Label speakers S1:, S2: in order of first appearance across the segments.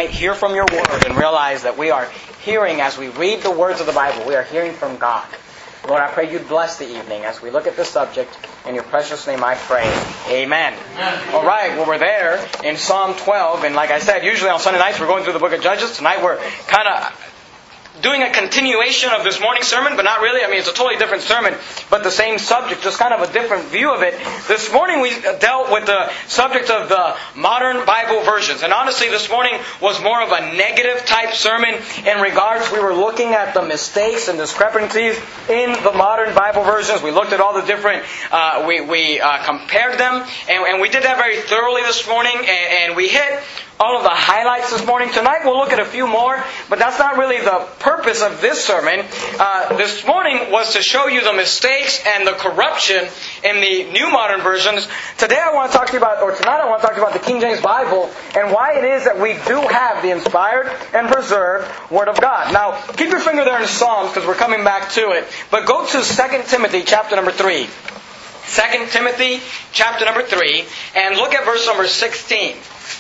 S1: hear from your Word and realize that we are hearing, as we read the words of the Bible, we are hearing from God. Lord, I pray you'd bless the evening as we look at this subject. In your precious name I pray. Amen. All right, well, we're there in Psalm 12. And like I said, usually on Sunday nights we're going through the book of Judges. Tonight we're kind of doing a continuation of this morning's sermon, but not really. I mean, it's a totally different sermon, but the same subject, just kind of a different view of it. This morning we dealt with the subject of the modern Bible versions. And honestly, this morning was more of a negative type sermon in regards, we were looking at the mistakes and discrepancies in the modern Bible versions. We looked at all the different, we compared them, and we did that very thoroughly this morning, and we hit all of the highlights this morning. Tonight we'll look at a few more, but that's not really the purpose of this sermon. This morning was to show you the mistakes and the corruption in the New Modern versions. Today I want to talk to you about, or tonight I want to talk to you about the King James Bible and why it is that we do have the inspired and preserved Word of God. Now, keep your finger there in Psalms because we're coming back to it. But go to 2 Timothy chapter number 3. 2 Timothy chapter number 3 and look at verse number 16.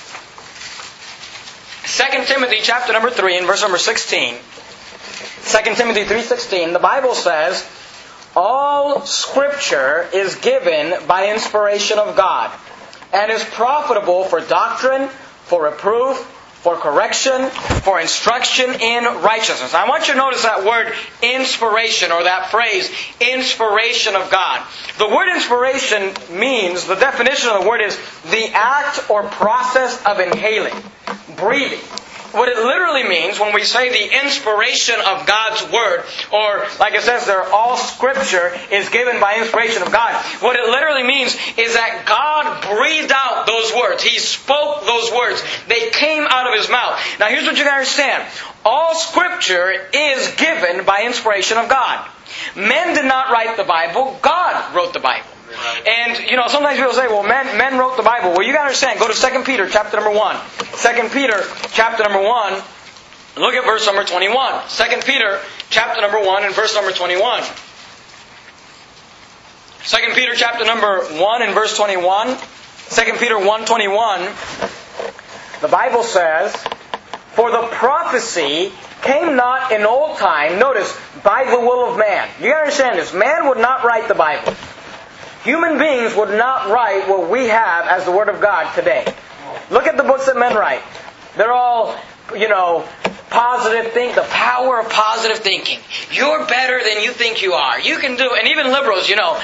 S1: 2 Timothy chapter number 3 and verse number 16. 2 Timothy 3:16, the Bible says, all Scripture is given by inspiration of God, and is profitable for doctrine, for reproof, for correction, for instruction in righteousness. I want you to notice that word inspiration, or that phrase, inspiration of God. The word inspiration means, the definition of the word is the act or process of inhaling, breathing. What it literally means when we say the inspiration of God's Word, or like it says there, all Scripture is given by inspiration of God. What it literally means is that God breathed out those words. He spoke those words. They came out of His mouth. Now here's what you got to understand. All Scripture is given by inspiration of God. Men did not write the Bible. God wrote the Bible. And, sometimes people say, well, men wrote the Bible. Well, you got to understand. Go to 2 Peter chapter number 1. 2 Peter chapter number 1. Look at verse number 21. 2 Peter chapter number 1 and verse number 21. 2 Peter chapter number 1 and verse 21. 2 Peter 1:21. The Bible says, for the prophecy came not in old time, notice, by the will of man. You got to understand this. Man would not write the Bible. Human beings would not write what we have as the Word of God today. Look at the books that men write. They're all, positive think, the power of positive thinking. You're better than you think you are. You can do, and even liberals,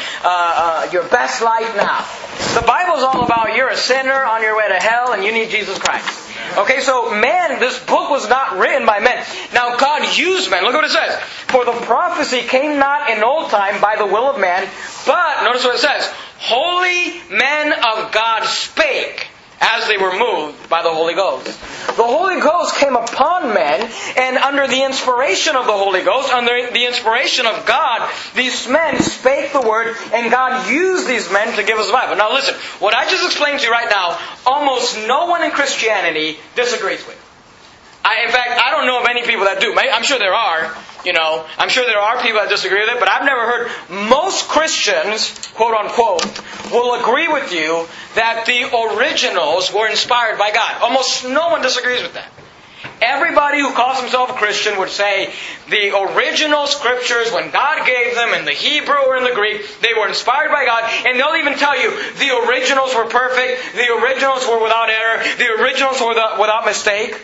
S1: your best life now. The Bible's all about you're a sinner on your way to hell and you need Jesus Christ. Okay, so man, this book was not written by men. Now God used men. Look what it says. For the prophecy came not in old time by the will of man, but, notice what it says, holy men of God spake as they were moved by the Holy Ghost. The Holy Ghost came upon men, and under the inspiration of the Holy Ghost, under the inspiration of God, these men spake the Word, and God used these men to give us the Bible. Now listen, what I just explained to you right now, almost no one in Christianity disagrees with. In fact, I don't know of any people that do. I'm sure there are. I'm sure there are people that disagree with it, but I've never heard most Christians, quote unquote, will agree with you that the originals were inspired by God. Almost no one disagrees with that. Everybody who calls himself a Christian would say the original Scriptures, when God gave them in the Hebrew or in the Greek, they were inspired by God, and they'll even tell you the originals were perfect, the originals were without error, the originals were without mistake.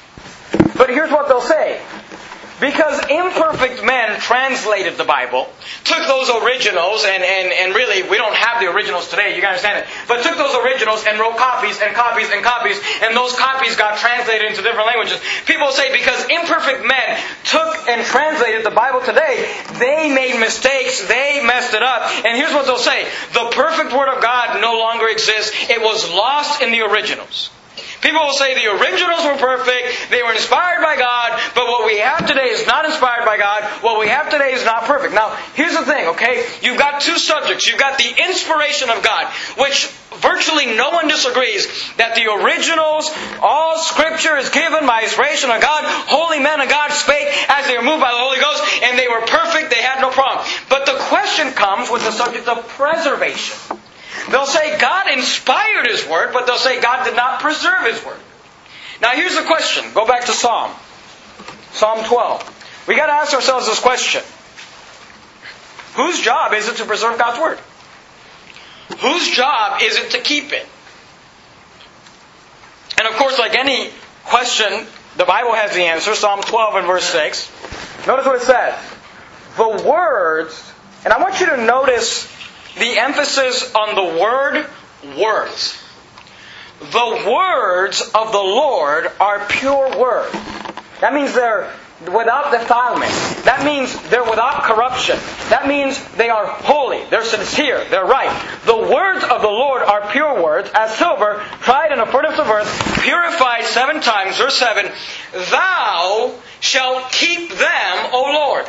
S1: But here's what they'll say. Because imperfect men translated the Bible, took those originals, and really, we don't have the originals today, you can understand it, but took those originals and wrote copies and copies and copies, and those copies got translated into different languages. People say because imperfect men took and translated the Bible today, they made mistakes, they messed it up, and here's what they'll say. The perfect Word of God no longer exists. It was lost in the originals. People will say the originals were perfect, they were inspired by God, but what we have today is not inspired by God, what we have today is not perfect. Now, here's the thing, okay? You've got two subjects. You've got the inspiration of God, which virtually no one disagrees, that the originals, all Scripture is given by inspiration of God, holy men of God spake as they were moved by the Holy Ghost, and they were perfect, they had no problem. But the question comes with the subject of preservation. They'll say God inspired His Word, but they'll say God did not preserve His Word. Now here's the question. Go back to Psalm 12. We got to ask ourselves this question. Whose job is it to preserve God's Word? Whose job is it to keep it? And of course, like any question, the Bible has the answer. Psalm 12 and verse 6. Notice what it says. The words, and I want you to notice the emphasis on the word words. The words of the Lord are pure words. That means they're without defilement. That means they're without corruption. That means they are holy. They're sincere. They're right. The words of the Lord are pure words, as silver tried in a furnace of earth, purified 7 times. Verse 7, Thou shalt keep them, O Lord.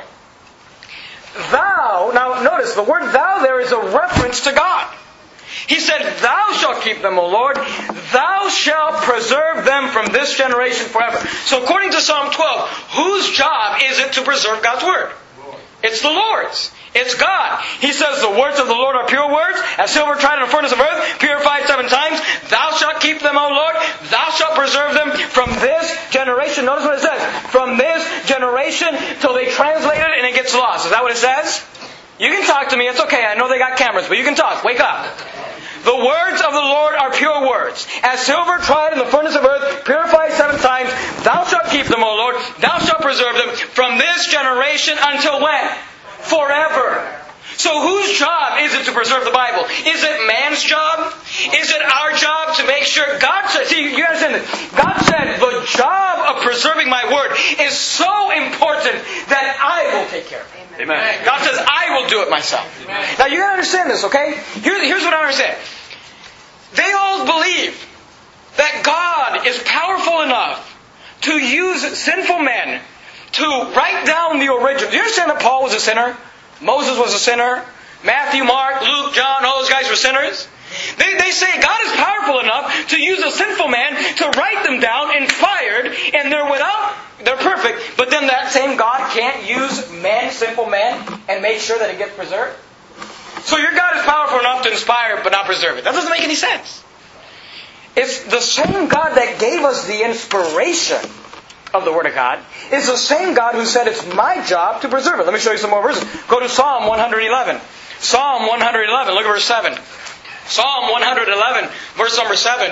S1: Thou, now notice, the word thou there is a reference to God. He said, Thou shalt keep them, O Lord. Thou shalt preserve them from this generation forever. So according to Psalm 12, whose job is it to preserve God's Word? It's the Lord's. It's God. He says, the words of the Lord are pure words, as silver tried in a furnace of earth, purified 7 times. Thou shalt keep them, O Lord. Thou shalt preserve them from this generation. Notice what it says. From this generation till they translate it and it gets lost. Is that what it says? You can talk to me. It's okay. I know they got cameras, but you can talk. Wake up. The words of the Lord are pure words. As silver tried in the furnace of earth, purified 7 times, Thou shalt keep them, O Lord. Thou shalt preserve them from this generation until when? Forever. So whose job is it to preserve the Bible? Is it man's job? Is it our job to make sure? God said, see, you understand this. God said, the job of preserving my Word is so important that I will take care of it.
S2: Amen.
S1: God says, I will do it myself. Amen. Now you got to understand this, okay? Here's what I understand. They all believe that God is powerful enough to use sinful men to write down the original. Do you understand that Paul was a sinner? Moses was a sinner. Matthew, Mark, Luke, John, all those guys were sinners. They say God is powerful enough to use a sinful man to write them down, inspired, and they're perfect, but then that same God can't use sinful man, and make sure that it gets preserved? So your God is powerful enough to inspire but not preserve it. That doesn't make any sense. It's the same God that gave us the inspiration of the Word of God is the same God who said it's my job to preserve it. Let me show you some more verses. Go to Psalm 111. Psalm 111, look at verse 7. Psalm 111, verse number 7.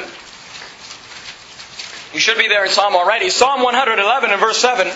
S1: You should be there in Psalm already. Psalm 111 and verse 7.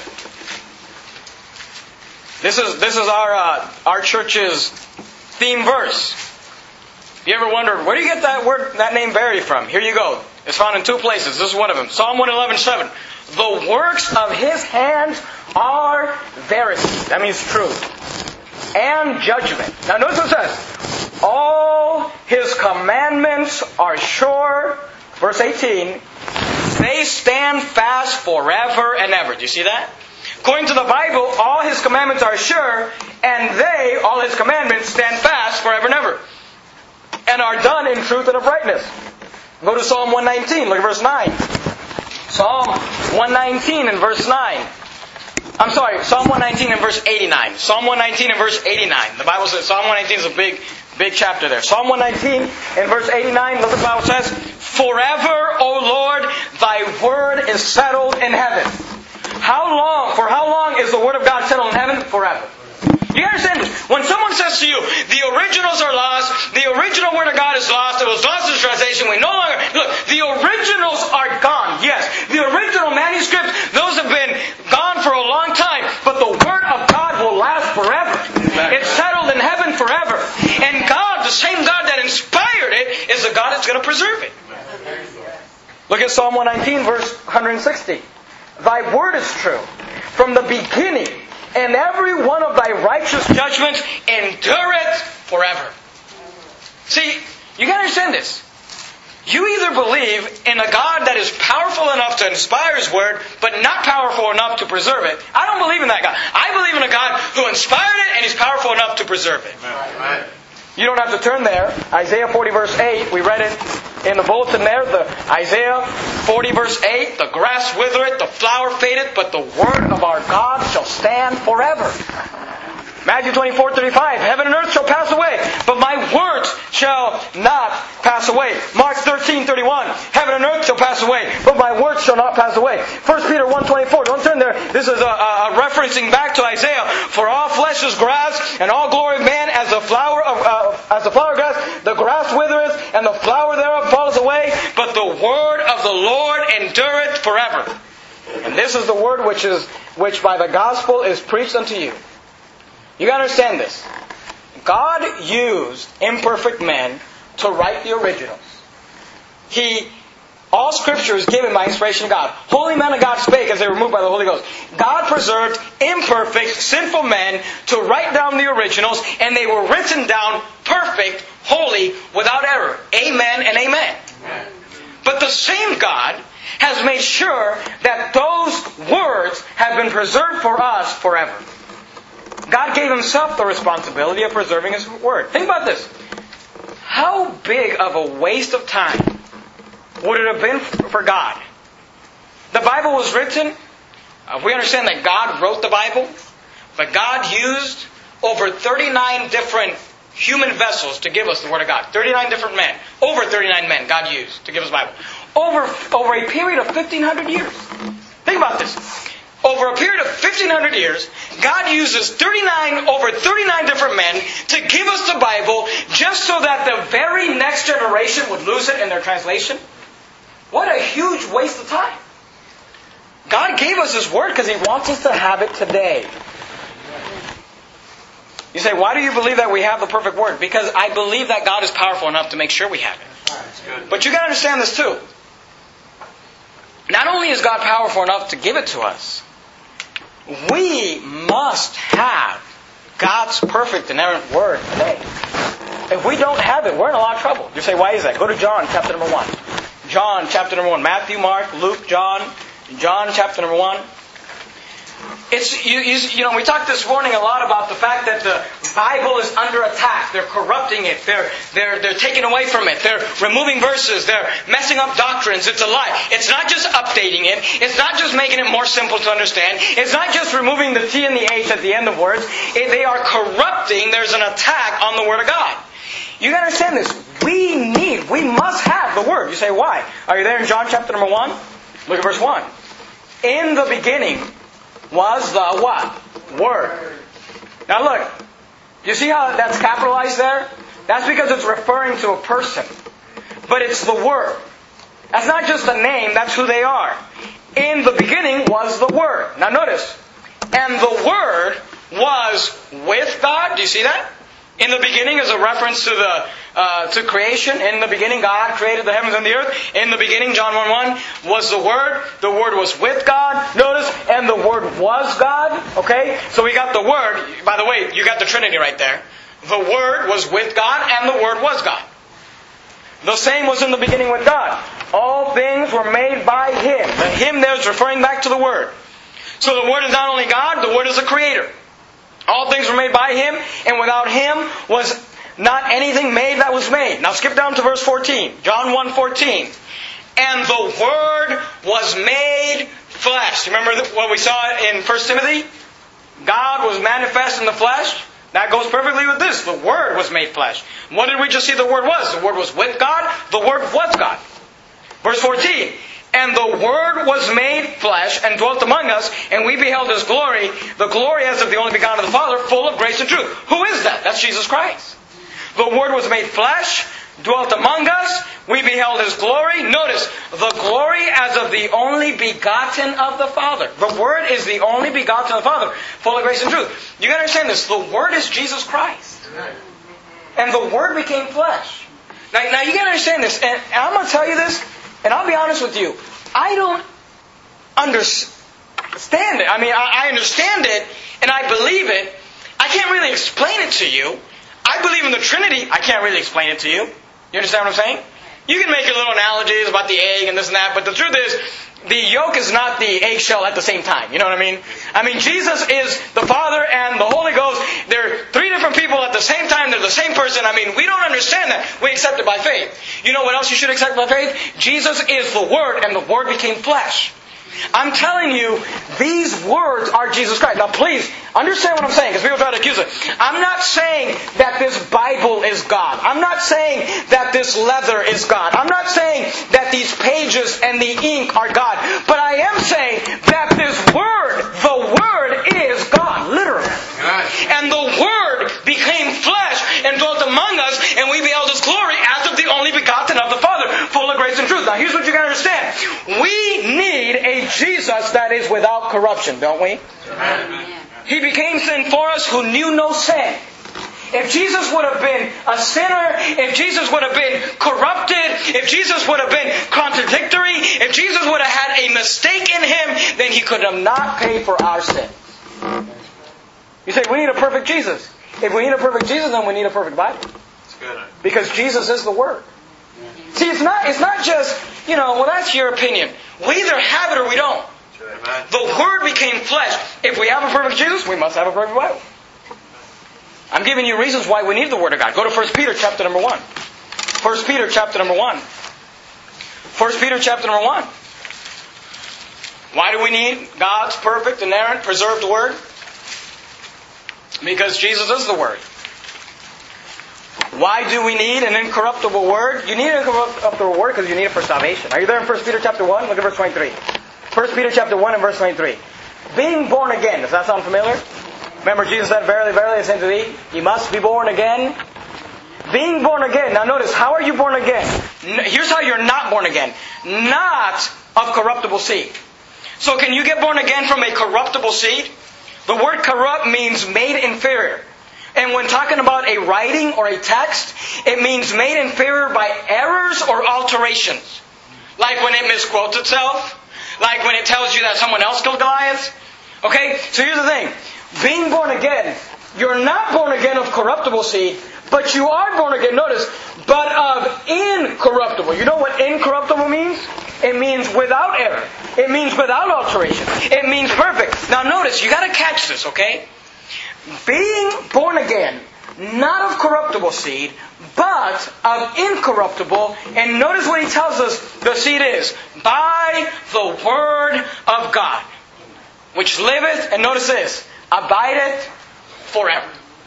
S1: This is our church's theme verse. You ever wondered, where do you get that name Barry from? Here you go. It's found in 2 places. This is one of them. Psalm 111:7. The works of His hands are verity. That means truth. And judgment. Now notice what it says. All His commandments are sure. Verse 18. They stand fast forever and ever. Do you see that? According to the Bible, all His commandments are sure, and all His commandments, stand fast forever and ever. And are done in truth and uprightness. Go to Psalm 119. Look at verse 9. Psalm 119 and verse 9. I'm sorry, Psalm 119 and verse 89. Psalm 119 and verse 89. The Bible says Psalm 119 is a big chapter there. Psalm 119 and verse 89, look what the Bible says. Forever, O Lord, Thy word is settled in heaven. For how long is the Word of God settled in heaven? Forever. You understand this? When someone says to you, the originals are lost, the original Word of God is lost, it was lost in translation, we no longer... Look, the originals are gone, yes. The original manuscripts, those have been gone for a long time, but the Word of God will last forever. It's settled in heaven forever. And God, the same God that inspired it, is the God that's going to preserve it. Look at Psalm 119, verse 160. Thy word is true from the beginning, and every one of Thy righteous judgments endureth forever. See, you got to understand this. You either believe in a God that is powerful enough to inspire His Word, but not powerful enough to preserve it. I don't believe in that God. I believe in a God who inspired it and He's powerful enough to preserve it.
S2: Amen.
S1: You don't have to turn there. Isaiah 40 verse 8, we read it in the bulletin there. Isaiah 40 verse 8, the grass withereth, the flower fadeth, but the word of our God shall stand forever. Matthew 24:35, heaven and earth shall pass away, but my words shall not pass away. Mark 13:31, heaven and earth shall pass away, but my words shall not pass away. 1 Peter 1:24, don't turn there. This is a referencing back to Isaiah. For all flesh is grass, and all glory of man as the flower of grass. The grass withereth, and the flower thereof falleth away, but the word of the Lord endureth forever. And this is the word which by the gospel is preached unto you. You got to understand this. God used imperfect men to write the originals. All Scripture is given by inspiration of God. Holy men of God spake as they were moved by the Holy Ghost. God preserved imperfect, sinful men to write down the originals, and they were written down perfect, holy, without error. Amen and amen. Amen. But the same God has made sure that those words have been preserved for us forever. God gave Himself the responsibility of preserving His Word. Think about this. How big of a waste of time would it have been for God? The Bible was written. We understand that God wrote the Bible, but God used over 39 different human vessels to give us the Word of God. 39 different men. Over 39 men God used to give us the Bible. Over a period of 1,500 years. Think about this. Over a period of 1,500 years, God uses over 39 different men to give us the Bible just so that the very next generation would lose it in their translation. What a huge waste of time. God gave us His Word because He wants us to have it today. You say, why do you believe that we have the perfect Word? Because I believe that God is powerful enough to make sure we have it. But you got to understand this too. Not only is God powerful enough to give it to us, we must have God's perfect inerrant Word today. If we don't have it, we're in a lot of trouble. You say, why is that? Go to John chapter number 1. John chapter number 1. Matthew, Mark, Luke, John chapter number 1. We talked this morning a lot about the fact that the Bible is under attack. They're corrupting it. They're taking away from it. They're removing verses. They're messing up doctrines. It's a lie. It's not just updating it. It's not just making it more simple to understand. It's not just removing the T and the H at the end of words. They are corrupting. There's an attack on the Word of God. You got to understand this. We must have the Word. You say, why? Are you there in John chapter number 1? Look at verse 1. In the beginning was the what? Word. Now look. You see how that's capitalized there? That's because it's referring to a person. But it's the Word. That's not just a name, that's who they are. In the beginning was the Word. Now notice. And the Word was with God. Do you see that? In the beginning is a reference to creation. In the beginning God created the heavens and the earth. In the beginning, John 1:1, was the Word. The Word was with God. Notice, and the Word was God. Okay? So we got the Word. By the way, you got the Trinity right there. The Word was with God and the Word was God. The same was in the beginning with God. All things were made by Him. The Him there is referring back to the Word. So the Word is not only God, the Word is a creator. All things were made by Him, and without Him was not anything made that was made. Now skip down to verse 14. John 1:14. And the Word was made flesh. Remember what we saw in 1 Timothy? God was manifest in the flesh. That goes perfectly with this. The Word was made flesh. What did we just see the Word was? The Word was with God. The Word was God. Verse 14. And the Word was made flesh and dwelt among us, and we beheld His glory, the glory as of the only begotten of the Father, full of grace and truth. Who is that? That's Jesus Christ. The Word was made flesh, dwelt among us, we beheld His glory. Notice, the glory as of the only begotten of the Father. The Word is the only begotten of the Father, full of grace and truth. You got to understand this. The Word is Jesus Christ. And the Word became flesh. Now you got to understand this. And I'm going to tell you this, and I'll be honest with you. I don't understand it. I mean, I understand it, and I believe it. I can't really explain it to you. I believe in the Trinity. I can't really explain it to you. You understand what I'm saying? You can make your little analogies about the egg and this and that, but the truth is, the yolk is not the eggshell at the same time. You know what I mean? I mean, Jesus is the Father and the Holy Ghost. They're three different people at the same time. They're the same person. I mean, we don't understand that. We accept it by faith. You know what else you should accept by faith? Jesus is the Word, and the Word became flesh. I'm telling you, these words are Jesus Christ. Now please, Understand what I'm saying, because people try to accuse it. I'm not saying that this Bible is God. I'm not saying that this leather is God. I'm not saying that these pages and the ink are God. But I am saying that this Word, the Word is God, literally. And the Word became flesh and dwelt among us, and we beheld His glory as of the only begotten of the Father, full of grace and truth. Now here's what you got to understand. We need a Jesus that is without corruption, don't we?
S2: Amen.
S1: He became sin for us who knew no sin. If Jesus would have been a sinner, if Jesus would have been corrupted, if Jesus would have been contradictory, if Jesus would have had a mistake in Him, then He could have not paid for our sins. You say, we need a perfect Jesus. If we need a perfect Jesus, then we need a perfect Bible.
S2: That's good.
S1: Because Jesus is the Word. See, it's not just, well, that's your opinion. We either have it or we don't.
S2: Amen.
S1: The Word became flesh. If we have a perfect Jesus, we must have a perfect Bible. I'm giving you reasons why we need the Word of God. Go to 1 Peter chapter number 1. 1 Peter chapter number 1. 1 Peter chapter number 1. Why do we need God's perfect, inerrant, preserved Word? Because Jesus is the Word. Why do we need an incorruptible Word? You need an incorruptible Word because you need it for salvation. Are you there in 1 Peter chapter 1? Look at verse 23. 1 Peter chapter 1 and verse 23. Being born again. Does that sound familiar? Remember Jesus said, verily, verily, I say unto thee, ye must be born again. Being born again. Now notice, how are you born again? Here's how you're not born again. Not of corruptible seed. So can you get born again from a corruptible seed? The word corrupt means made inferior. And when talking about a writing or a text, it means made inferior by errors or alterations. Like when it misquotes itself. Like when it tells you that someone else killed Goliath. Okay? So here's the thing. Being born again, you're not born again of corruptible seed, but you are born again, notice, but of incorruptible. You know what incorruptible means? It means without error. It means without alteration. It means perfect. Now notice, you got to catch this, okay? Being born again, not of corruptible seed, but of incorruptible. And notice what he tells us the seed is. By the Word of God, which liveth, and notice this, abideth forever.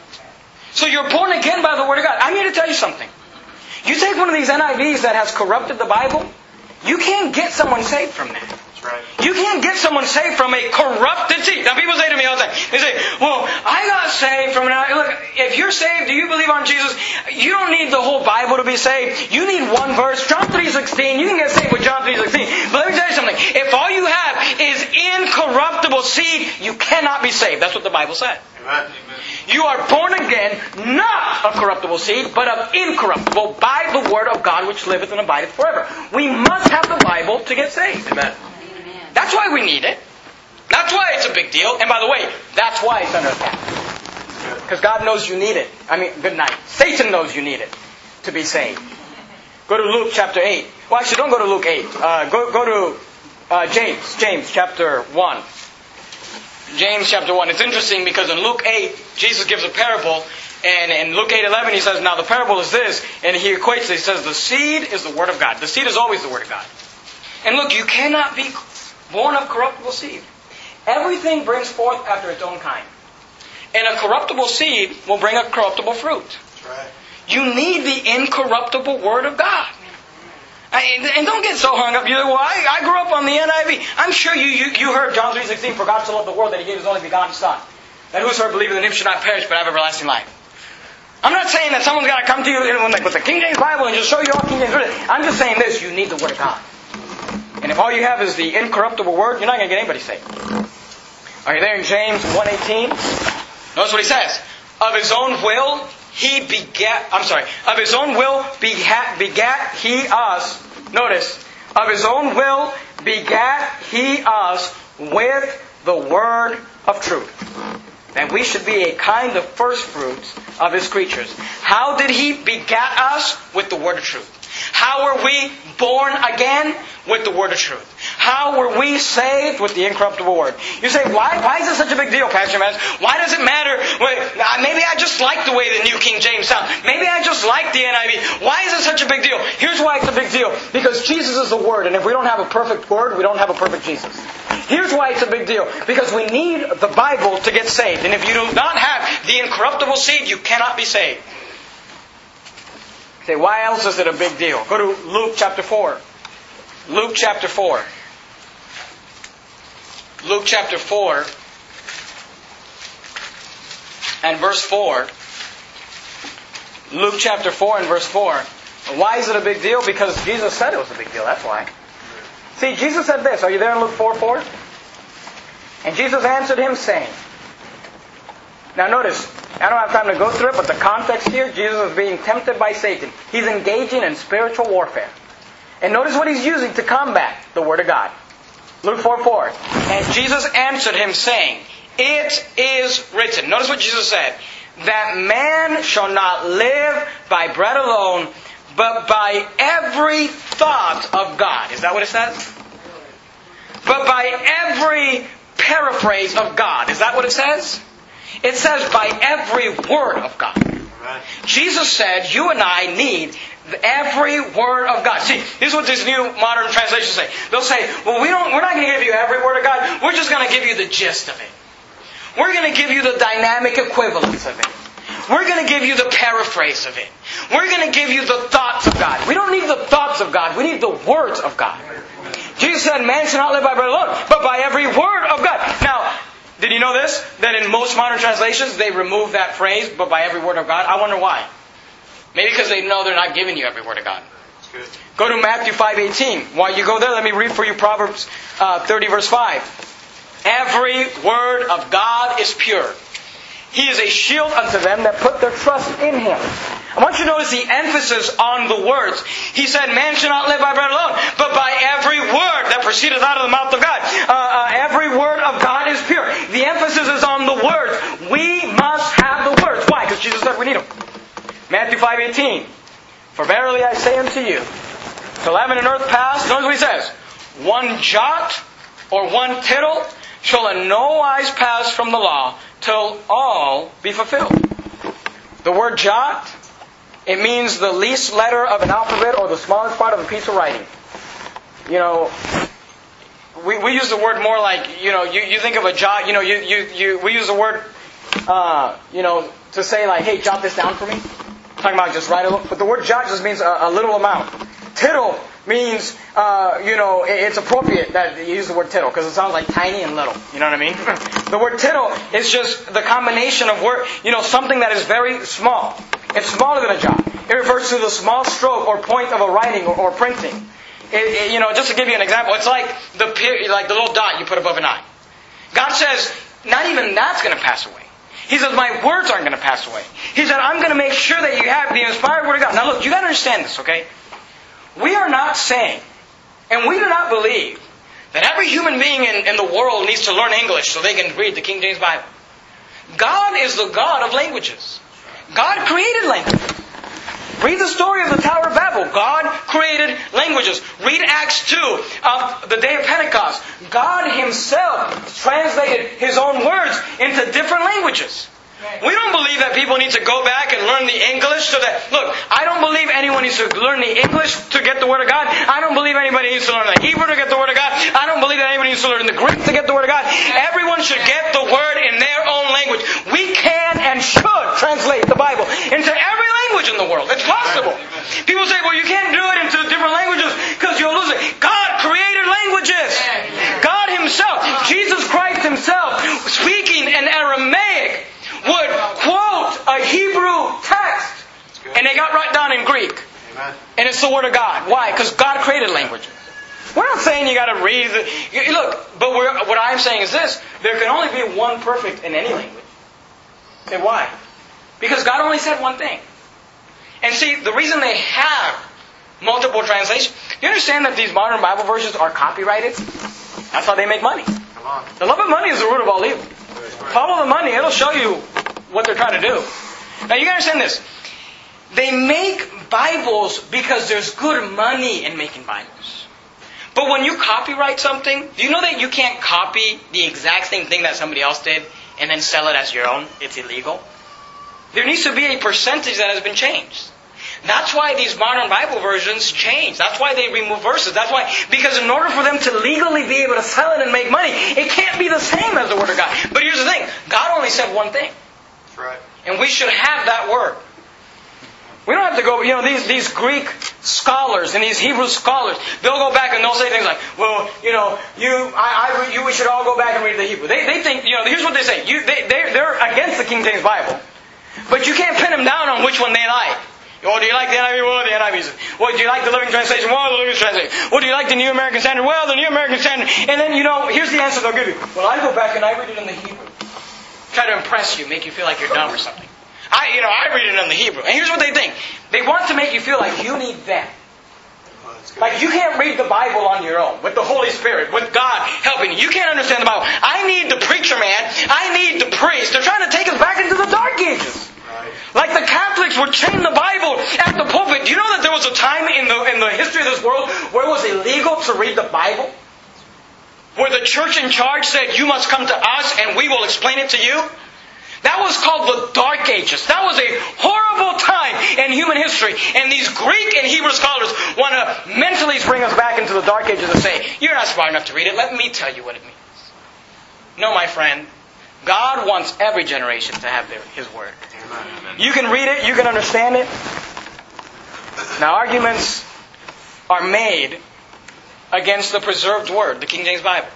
S1: So you're born again by the Word of God. I'm here to tell you something. You take one of these NIVs that has corrupted the Bible, you can't get someone saved from that.
S2: Right.
S1: You can't get someone saved from a corrupted seed. Now people say to me all the time, they say, well, I got saved from an... Look, if you're saved, do you believe on Jesus? You don't need the whole Bible to be saved. You need one verse. John 3:16. You can get saved with John 3:16. But let me tell you something. If all you have is incorruptible seed, you cannot be saved. That's what the Bible said.
S2: Amen.
S1: You are born again, not of corruptible seed, but of incorruptible, by the Word of God which liveth and abideth forever. We must have the Bible to get saved.
S2: Amen.
S1: That's why we need it. That's why it's a big deal. And by the way, that's why it's under attack. Because God knows you need it. Good night. Satan knows you need it to be saved. Go to Luke chapter 8. Well, actually, don't go to Luke 8. Go to James chapter 1. James chapter 1. It's interesting because in Luke 8, Jesus gives a parable. And in Luke 8:11, he says, now the parable is this. And he equates it. He says, the seed is the Word of God. The seed is always the Word of God. And look, you cannot be born of corruptible seed. Everything brings forth after its own kind. And a corruptible seed will bring a corruptible fruit.
S2: That's right.
S1: You need the incorruptible Word of God. And don't get so hung up. You say, well, I grew up on the NIV. I'm sure you heard John 3:16, for God so loved the world that He gave His only begotten Son, that whosoever believeth in Him should not perish but have everlasting life. I'm not saying that someone's got to come to you with the King James Bible and just show you all King James. I'm just saying this, you need the Word of God. And if all you have is the incorruptible Word, you're not going to get anybody saved. Are you there in James 1:18? Notice what he says. Of His own will He begat... Of His own will begat He us. Notice. Of His own will begat He us with the Word of truth. That we should be a kind of first fruits of His creatures. How did He begat us? With the Word of truth. How were we born again? With the Word of truth. How were we saved? With the incorruptible Word. You say, why is this such a big deal, Pastor Matt? Why does it matter? Maybe I just like the way the New King James sounds. Maybe I just like the NIV. Why is it such a big deal? Here's why it's a big deal. Because Jesus is the Word, and if we don't have a perfect Word, we don't have a perfect Jesus. Here's why it's a big deal. Because we need the Bible to get saved. And if you do not have the incorruptible seed, you cannot be saved. Okay, why else is it a big deal? Go to Luke chapter 4. Luke chapter 4. Luke chapter 4 and verse 4. Luke chapter 4 and verse 4. Why is it a big deal? Because Jesus said it was a big deal. That's why. See, Jesus said this. Are you there in Luke 4:4? And Jesus answered him saying. Now notice, I don't have time to go through it, but the context here, Jesus is being tempted by Satan. He's engaging in spiritual warfare. And notice what he's using to combat the Word of God. Luke 4:4. And Jesus answered him saying, it is written. Notice what Jesus said. That man shall not live by bread alone, but by every thought of God. Is that what it says? But by every paraphrase of God. Is that what it says? It says by every word of God. Jesus said you and I need every word of God. See, this is what these new modern translations say. They'll say, well, we're not going to give you every word of God. We're just going to give you the gist of it. We're going to give you the dynamic equivalence of it. We're going to give you the paraphrase of it. We're going to give you the thoughts of God. We don't need the thoughts of God. We need the words of God. Jesus said, man shall not live by bread alone, but by every word of God. Now, did you know this? That in most modern translations, they remove that phrase, but by every word of God. I wonder why. Maybe because they know they're not giving you every word of God. Go to Matthew 5:18. While you go there, let me read for you Proverbs 30 verse 5. Every word of God is pure. He is a shield unto them that put their trust in Him. I want you to notice the emphasis on the words. He said, man shall not live by bread alone, but by every word that proceedeth out of the mouth of God. Every word of God is pure. The emphasis is on the words. We must have the words. Why? Because Jesus said we need them. Matthew 5:18. For verily I say unto you, till heaven and earth pass, notice what He says, one jot or one tittle shall in no wise pass from the law till all be fulfilled. The word jot, it means the least letter of an alphabet or the smallest part of a piece of writing. You know, we use the word more like, you think of a jot, we use the word, to say like, hey, jot this down for me. I'm talking about just write a little, but the word jot just means a little amount. Tittle means, it's appropriate that you use the word tittle because it sounds like tiny and little. You know what I mean? The word tittle is just the combination of word, something that is very small. It's smaller than a jot. It refers to the small stroke or point of a writing or printing. Just to give you an example, it's like the little dot you put above an I. God says, not even that's going to pass away. He says, my words aren't going to pass away. He said, I'm going to make sure that you have the inspired word of God. Now look, you got to understand this, okay? We are not saying, and we do not believe, that every human being in the world needs to learn English so they can read the King James Bible. God is the God of languages. God created languages. Read the story of the Tower of Babel. God created languages. Read Acts 2 of the day of Pentecost. God Himself translated His own words into different languages. We don't believe that people need to go back and learn the English so that, look, I don't believe anyone needs to learn the English to get the Word of God. I don't believe anybody needs to learn the Hebrew to get the Word of God. I don't believe that anybody needs to learn the Greek to get the Word of God. Everyone should get the Word in their own language. We can and should translate the Bible into every language in the world. It's possible. People say, well, you can't do it into different languages because you'll lose it. God created languages. God Himself, Jesus Christ Himself, speaking in Aramaic, would quote a Hebrew text, and they got right down in Greek. Amen. And it's the Word of God. Why? Because God created languages. We're not saying you got to read look, but what I'm saying is this: there can only be one perfect in any language. Okay, why? Because God only said one thing. And see, the reason they have multiple translations, do you understand that these modern Bible versions are copyrighted? That's how they make money. Come on. The love of money is the root of all evil. Follow the money. It'll show you what they're trying to do. Now you gotta understand this. They make Bibles because there's good money in making Bibles. But when you copyright something, do you know that you can't copy the exact same thing that somebody else did and then sell it as your own? It's illegal. There needs to be a percentage that has been changed. That's why these modern Bible versions change. That's why they remove verses. That's why, because in order for them to legally be able to sell it and make money, it can't be the same as the Word of God. But here's the thing. God only said one thing.
S2: That's right.
S1: And we should have that Word. We don't have to go, these Greek scholars and these Hebrew scholars, they'll go back and they'll say things like, well, we should all go back and read the Hebrew. They think, here's what they say. They're against the King James Bible. But you can't pin them down on which one they like. Oh, do you like the NIV? Well, the NIV. Well, do you like the Living Translation? Well, the Living Translation. Well, do you like the New American Standard? Well, the New American Standard. And then, here's the answer they'll give you. Well, I go back and I read it in the Hebrew. Try to impress you, make you feel like you're dumb or something. I read it in the Hebrew. And here's what they think. They want to make you feel like you need them. Like you can't read the Bible on your own, with the Holy Spirit, with God helping you. You can't understand the Bible. I need the preacher man. I need the priest. They're trying to take us back into the Dark Ages. Like the Catholics would chain the Bible at the pulpit. Do you know that there was a time in the history of this world where it was illegal to read the Bible? Where the church in charge said, you must come to us and we will explain it to you? That was called the Dark Ages. That was a horrible time in human history. And these Greek and Hebrew scholars want to mentally bring us back into the Dark Ages and say, you're not smart enough to read it. Let me tell you what it means. No, my friend. God wants every generation to have His Word. Amen. You can read it. You can understand it. Now, arguments are made against the preserved Word, the King James Bible.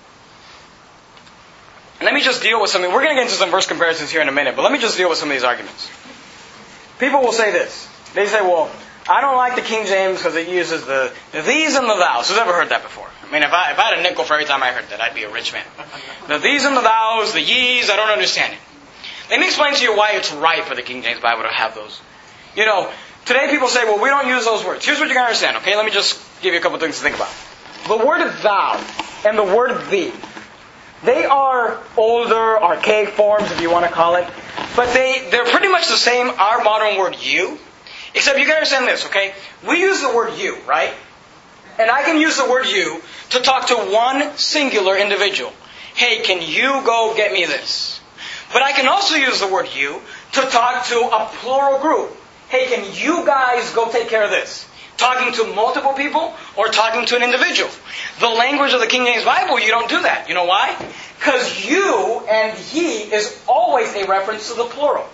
S1: Let me just deal with something. We're going to get into some verse comparisons here in a minute, but let me just deal with some of these arguments. People will say this. They say, well, I don't like the King James because it uses the these and the thous. Who's ever heard that before? I mean, if I had a nickel for every time I heard that, I'd be a rich man. The these and the thous, the ye's, I don't understand it. Let me explain to you why it's right for the King James Bible to have those. Today people say, well, we don't use those words. Here's what you got to understand, okay? Let me just give you a couple things to think about. The word thou and the word thee, they are older, archaic forms, if you want to call it. But they're pretty much the same, our modern word you. Except you got to understand this, okay? We use the word you, right? And I can use the word you to talk to one singular individual. Hey, can you go get me this? But I can also use the word you to talk to a plural group. Hey, can you guys go take care of this? Talking to multiple people or talking to an individual. The language of the King James Bible, you don't do that. You know why? Because you and he is always a reference to the plural.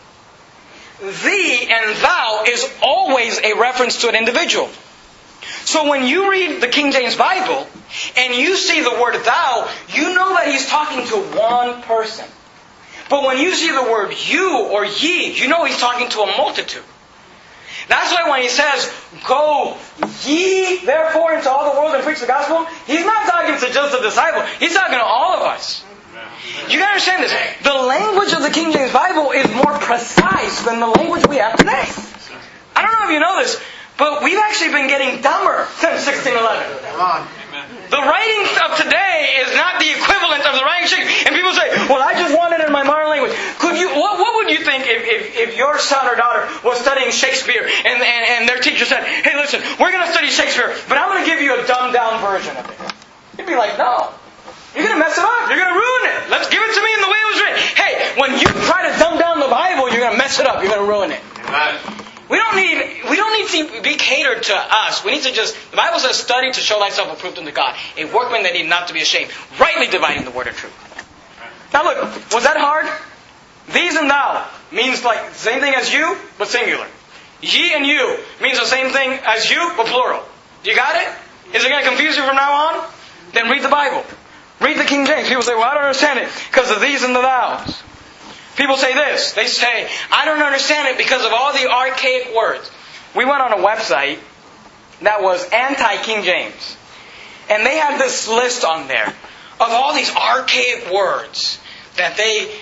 S1: Thee and thou is always a reference to an individual. So when you read the King James Bible and you see the word thou, you know that he's talking to one person. But when you see the word you or ye, you know he's talking to a multitude. That's why when he says, go ye therefore into all the world and preach the gospel, he's not talking to just the disciple. He's talking to all of us. You gotta understand this. The language of the King James Bible is more precise than the language we have today. I don't know if you know this, but we've actually been getting dumber since 1611. The writing of today is not the equivalent of the writing of Shakespeare. And people say, well, I just want it in my modern language. What would you think if your son or daughter was studying Shakespeare and their teacher said, hey, listen, we're going to study Shakespeare, but I'm going to give you a dumbed-down version of it? You'd be like, no. You're going to mess it up. You're going to ruin it. Let's give it to me in the way it was written. Hey, when you try to dumb down the Bible, you're going to mess it up. You're going to ruin it. We don't need to be catered to us. We need to the Bible says, study to show thyself approved unto God. A workman that need not to be ashamed. Rightly dividing the word of truth. Now look, was that hard? These and thou means like the same thing as you, but singular. Ye and you means the same thing as you, but plural. You got it? Is it going to confuse you from now on? Then read the Bible. Read the King James. People say, well, I don't understand it because of these and the thous. People say this. They say, I don't understand it because of all the archaic words. We went on a website that was anti-King James. And they had this list on there of all these archaic words that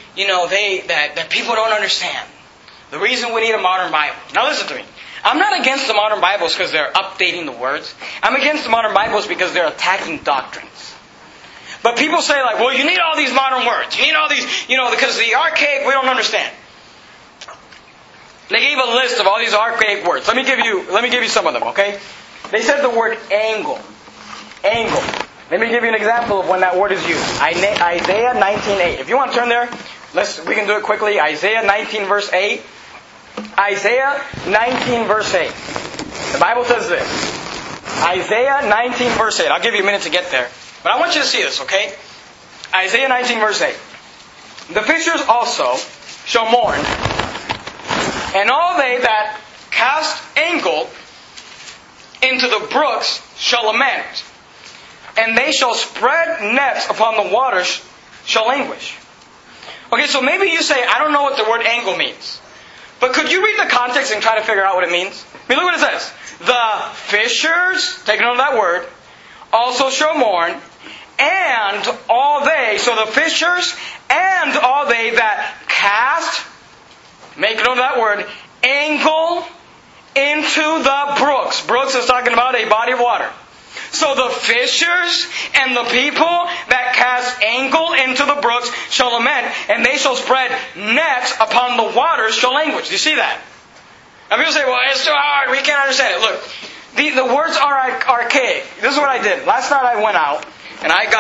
S1: that people don't understand. The reason we need a modern Bible. Now listen to me. I'm not against the modern Bibles because they're updating the words. I'm against the modern Bibles because they're attacking doctrines. But people say like, well, you need all these modern words. You need all these, because the archaic we don't understand. They gave a list of all these archaic words. Let me give you some of them, okay? They said the word angle. Angle. Let me give you an example of when that word is used. Isaiah 19:8. If you want to turn there, we can do it quickly. Isaiah 19 verse 8. Isaiah 19 verse 8. The Bible says this. Isaiah 19 verse 8. I'll give you a minute to get there. But I want you to see this, okay? Isaiah 19 verse 8. The fishers also shall mourn, and all they that cast angle into the brooks shall lament, and they shall spread nets upon the waters shall languish. Okay, so maybe you say, I don't know what the word angle means. But could you read the context and try to figure out what it means? I mean, look what it says. The fishers, take note of that word, also shall mourn, and all they, so the fishers and all they that cast, make note of that word, angle into the brooks. Brooks is talking about a body of water. So the fishers and the people that cast angle into the brooks shall lament, and they shall spread nets upon the waters shall languish. Do you see that? Now people say, well, it's too hard, we can't understand it. Look, the words are archaic. This is what I did. Last night I went out, and I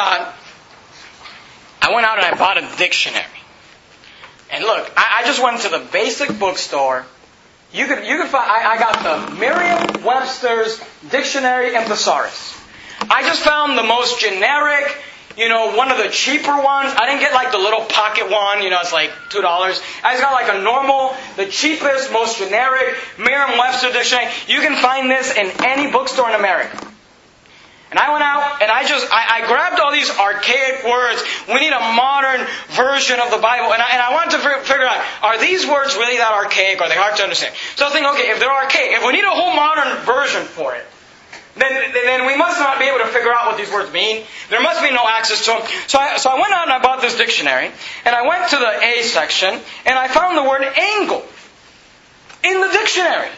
S1: bought a dictionary. And look, I just went to the basic bookstore. You could find, I got the Merriam-Webster's Dictionary and Thesaurus. I just found the most generic, one of the cheaper ones. I didn't get like the little pocket one, it's like $2. I just got like a normal, the cheapest, most generic Merriam-Webster dictionary. You can find this in any bookstore in America. And I went out and I grabbed all these archaic words. We need a modern version of the Bible. And I wanted to figure out, are these words really that archaic? Are they hard to understand? So I think, okay, if they're archaic, if we need a whole modern version for it, then we must not be able to figure out what these words mean. There must be no access to them. So I went out and I bought this dictionary. And I went to the A section and I found the word angle in the dictionary.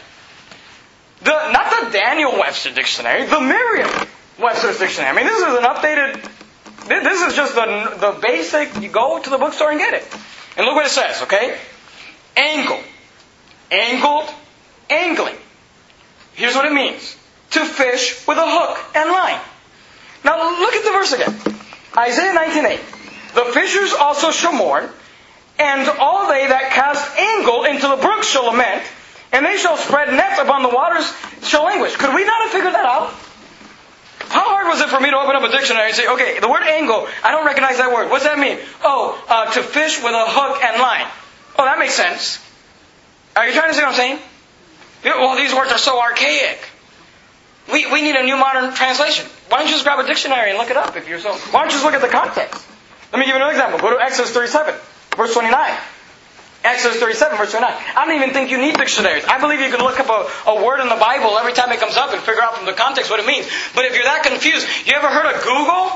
S1: Not the Daniel Webster dictionary, the Merriam-Webster's dictionary. I mean, this is an updated, this is just the basic, you go to the bookstore and get it. And look what it says, okay? Angle. Angled, angling. Here's what it means. To fish with a hook and line. Now look at the verse again. Isaiah 19:8. The fishers also shall mourn, and all they that cast angle into the brooks shall lament, and they shall spread nets upon the waters shall languish. Could we not have figured that out? How hard was it for me to open up a dictionary and say, okay, the word angle, I don't recognize that word. What's that mean? To fish with a hook and line. Oh, that makes sense. Are you trying to see what I'm saying? Well, these words are so archaic. We need a new modern translation. Why don't you just grab a dictionary and look it up if you're so... Why don't you just look at the context? Let me give you another example. Go to Exodus 37, verse 29. Exodus 37, verse 29. I don't even think you need dictionaries. I believe you can look up a word in the Bible every time it comes up and figure out from the context what it means. But if you're that confused, you ever heard of Google?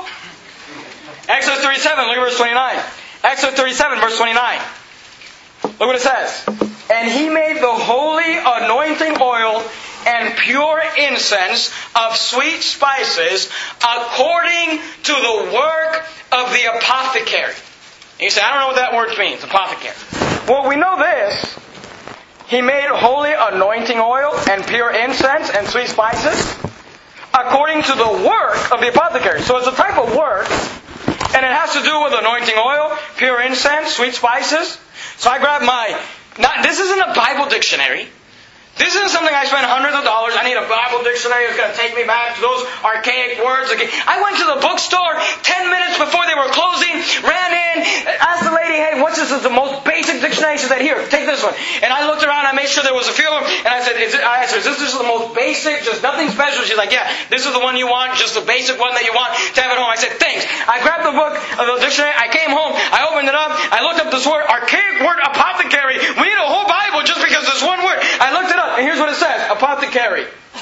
S1: Exodus 37, look at verse 29. Exodus 37, verse 29. Look what it says. And he made the holy anointing oil and pure incense of sweet spices according to the work of the apothecary. And you say, I don't know what that word means, apothecary. Well, we know this. He made holy anointing oil and pure incense and sweet spices according to the work of the apothecary. So it's a type of work, and it has to do with anointing oil, pure incense, sweet spices. So I grabbed this isn't a Bible dictionary. This isn't something I spent hundreds of dollars. I need a Bible dictionary that's going to take me back to those archaic words again. I went to the bookstore 10 minutes before they were closing, ran in, asked the lady, hey, what's this? It's the most basic dictionary. She said, here, take this one. And I looked around, I made sure there was a few of them, and I said, is this the most basic, just nothing special? She's like, yeah, this is the one you want, just the basic one that you want to have at home. I said, thanks. I grabbed the book of the dictionary, I came home, I opened it up, I looked up this word, archaic word, apothecary. We need a whole Bible just because this one word. I looked it up. And here's what it says. Apothecary.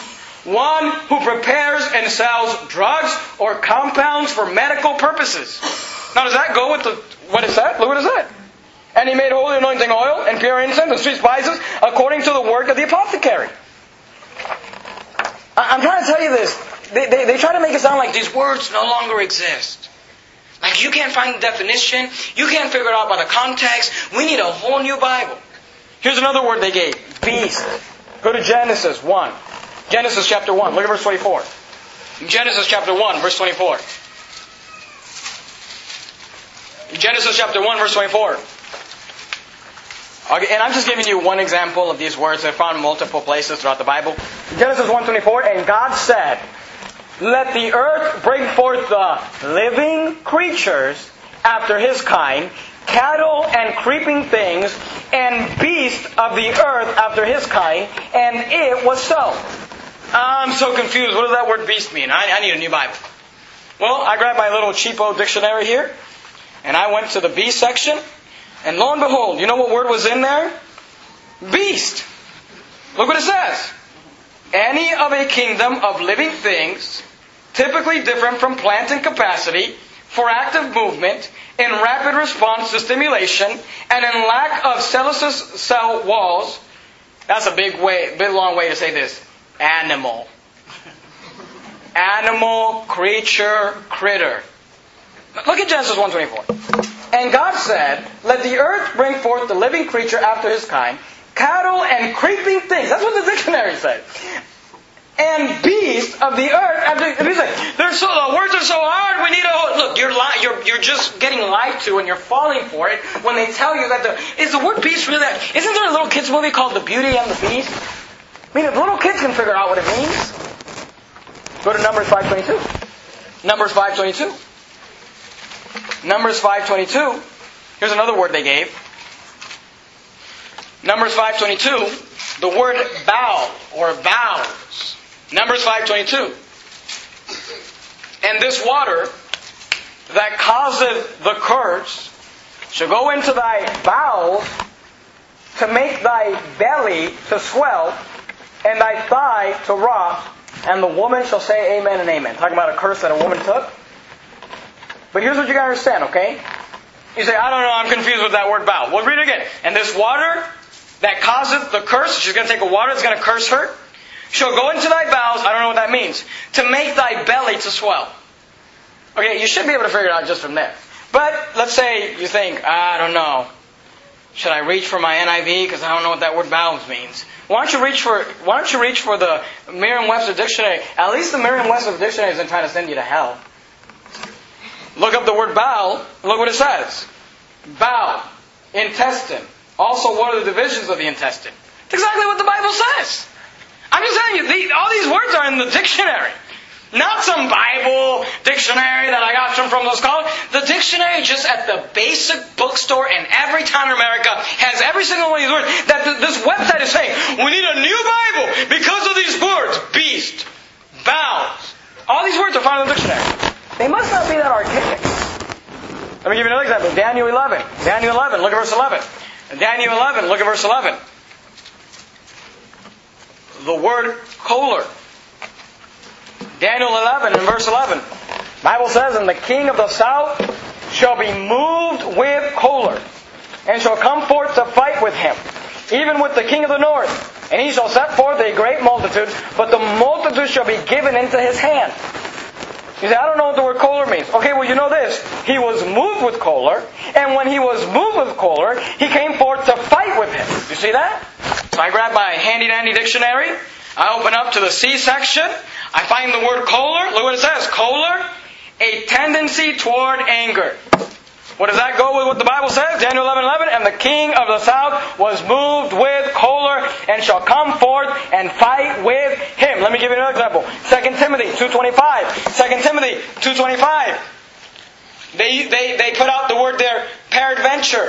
S1: One who prepares and sells drugs or compounds for medical purposes. Now does that go with what it said? Look what it said. And he made holy anointing oil and pure incense and sweet spices according to the work of the apothecary. I'm trying to tell you this. They try to make it sound like these words no longer exist. Like you can't find the definition. You can't figure it out by the context. We need a whole new Bible. Here's another word they gave. Beast. Go to Genesis 1. Genesis chapter 1. Look at verse 24. Genesis chapter 1, verse 24. Genesis chapter 1, verse 24. Okay, and I'm just giving you one example of these words. They're found in multiple places throughout the Bible. Genesis 1:24, and God said, "Let the earth bring forth the living creatures after his kind, cattle and creeping things, and beasts of the earth after his kind." And it was so. I'm so confused. What does that word beast mean? I need a new Bible. Well, I grabbed my little cheapo dictionary here, and I went to the beast section, and lo and behold, you know what word was in there? Beast. Look what it says. Any of a kingdom of living things, typically different from plant in capacity, for active movement, in rapid response to stimulation, and in lack of cellulose cell walls. That's a big long way to say this. Animal. Animal, creature, critter. Look at Genesis 1:24. And God said, "Let the earth bring forth the living creature after his kind, cattle and creeping things." That's what the dictionary says. "And beasts of the earth after his kind." The words are so hard. We need to look. You're just getting lied to, and you're falling for it when they tell you that is the word beast really that? Isn't there a little kids movie called The Beauty and the Beast? I mean, if little kids can figure out what it means, go to Numbers 5:22. Numbers 5:22. Numbers 5:22. Here's another word they gave. Numbers 5:22. The word bow or bowels. Numbers 5:22. "And this water that causeth the curse shall go into thy bowels to make thy belly to swell and thy thigh to rot, and the woman shall say amen and amen." Talking about a curse that a woman took. But here's what you got to understand, okay? You say, "I don't know, I'm confused with that word bow." Well, read it again. "And this water that causeth the curse," she's going to take a water that's going to curse her, "shall go into thy bowels," I don't know what that means, "to make thy belly to swell." Okay, you should be able to figure it out just from there. But let's say you think, "I don't know. Should I reach for my NIV because I don't know what that word bowels means?" Why don't you reach for the Merriam-Webster dictionary? At least the Merriam-Webster dictionary isn't trying to send you to hell. Look up the word bowel. Look what it says. Bowel, intestine. Also, what are the divisions of the intestine? That's exactly what the Bible says. I'm just telling you, all these words are in the dictionary. Not some Bible dictionary that I got from those college. The dictionary just at the basic bookstore in every town in America has every single one of these words. That this website is saying, we need a new Bible because of these words. Beast, bowels. All these words are found in the dictionary. They must not be that archaic. Let me give you another example. Daniel 11. Daniel 11, look at verse 11. Daniel 11, look at verse 11. The word choler. Daniel 11 and verse 11. Bible says, "And the king of the south shall be moved with choler, and shall come forth to fight with him, even with the king of the north. And he shall set forth a great multitude, but the multitude shall be given into his hand." You say, "I don't know what the word choler means." Okay, well, you know this. He was moved with choler, and when he was moved with choler, he came forth to fight with him. You see that? So I grab my handy-dandy dictionary. I open up to the C section. I find the word choler. Look what it says. Choler, a tendency toward anger. What does that go with what the Bible says? Daniel 11:11. "And the king of the south was moved with choler, and shall come forth and fight with him." Let me give you another example. 2 Timothy 2:25. 2 Timothy 2:25. They put out the word there, peradventure.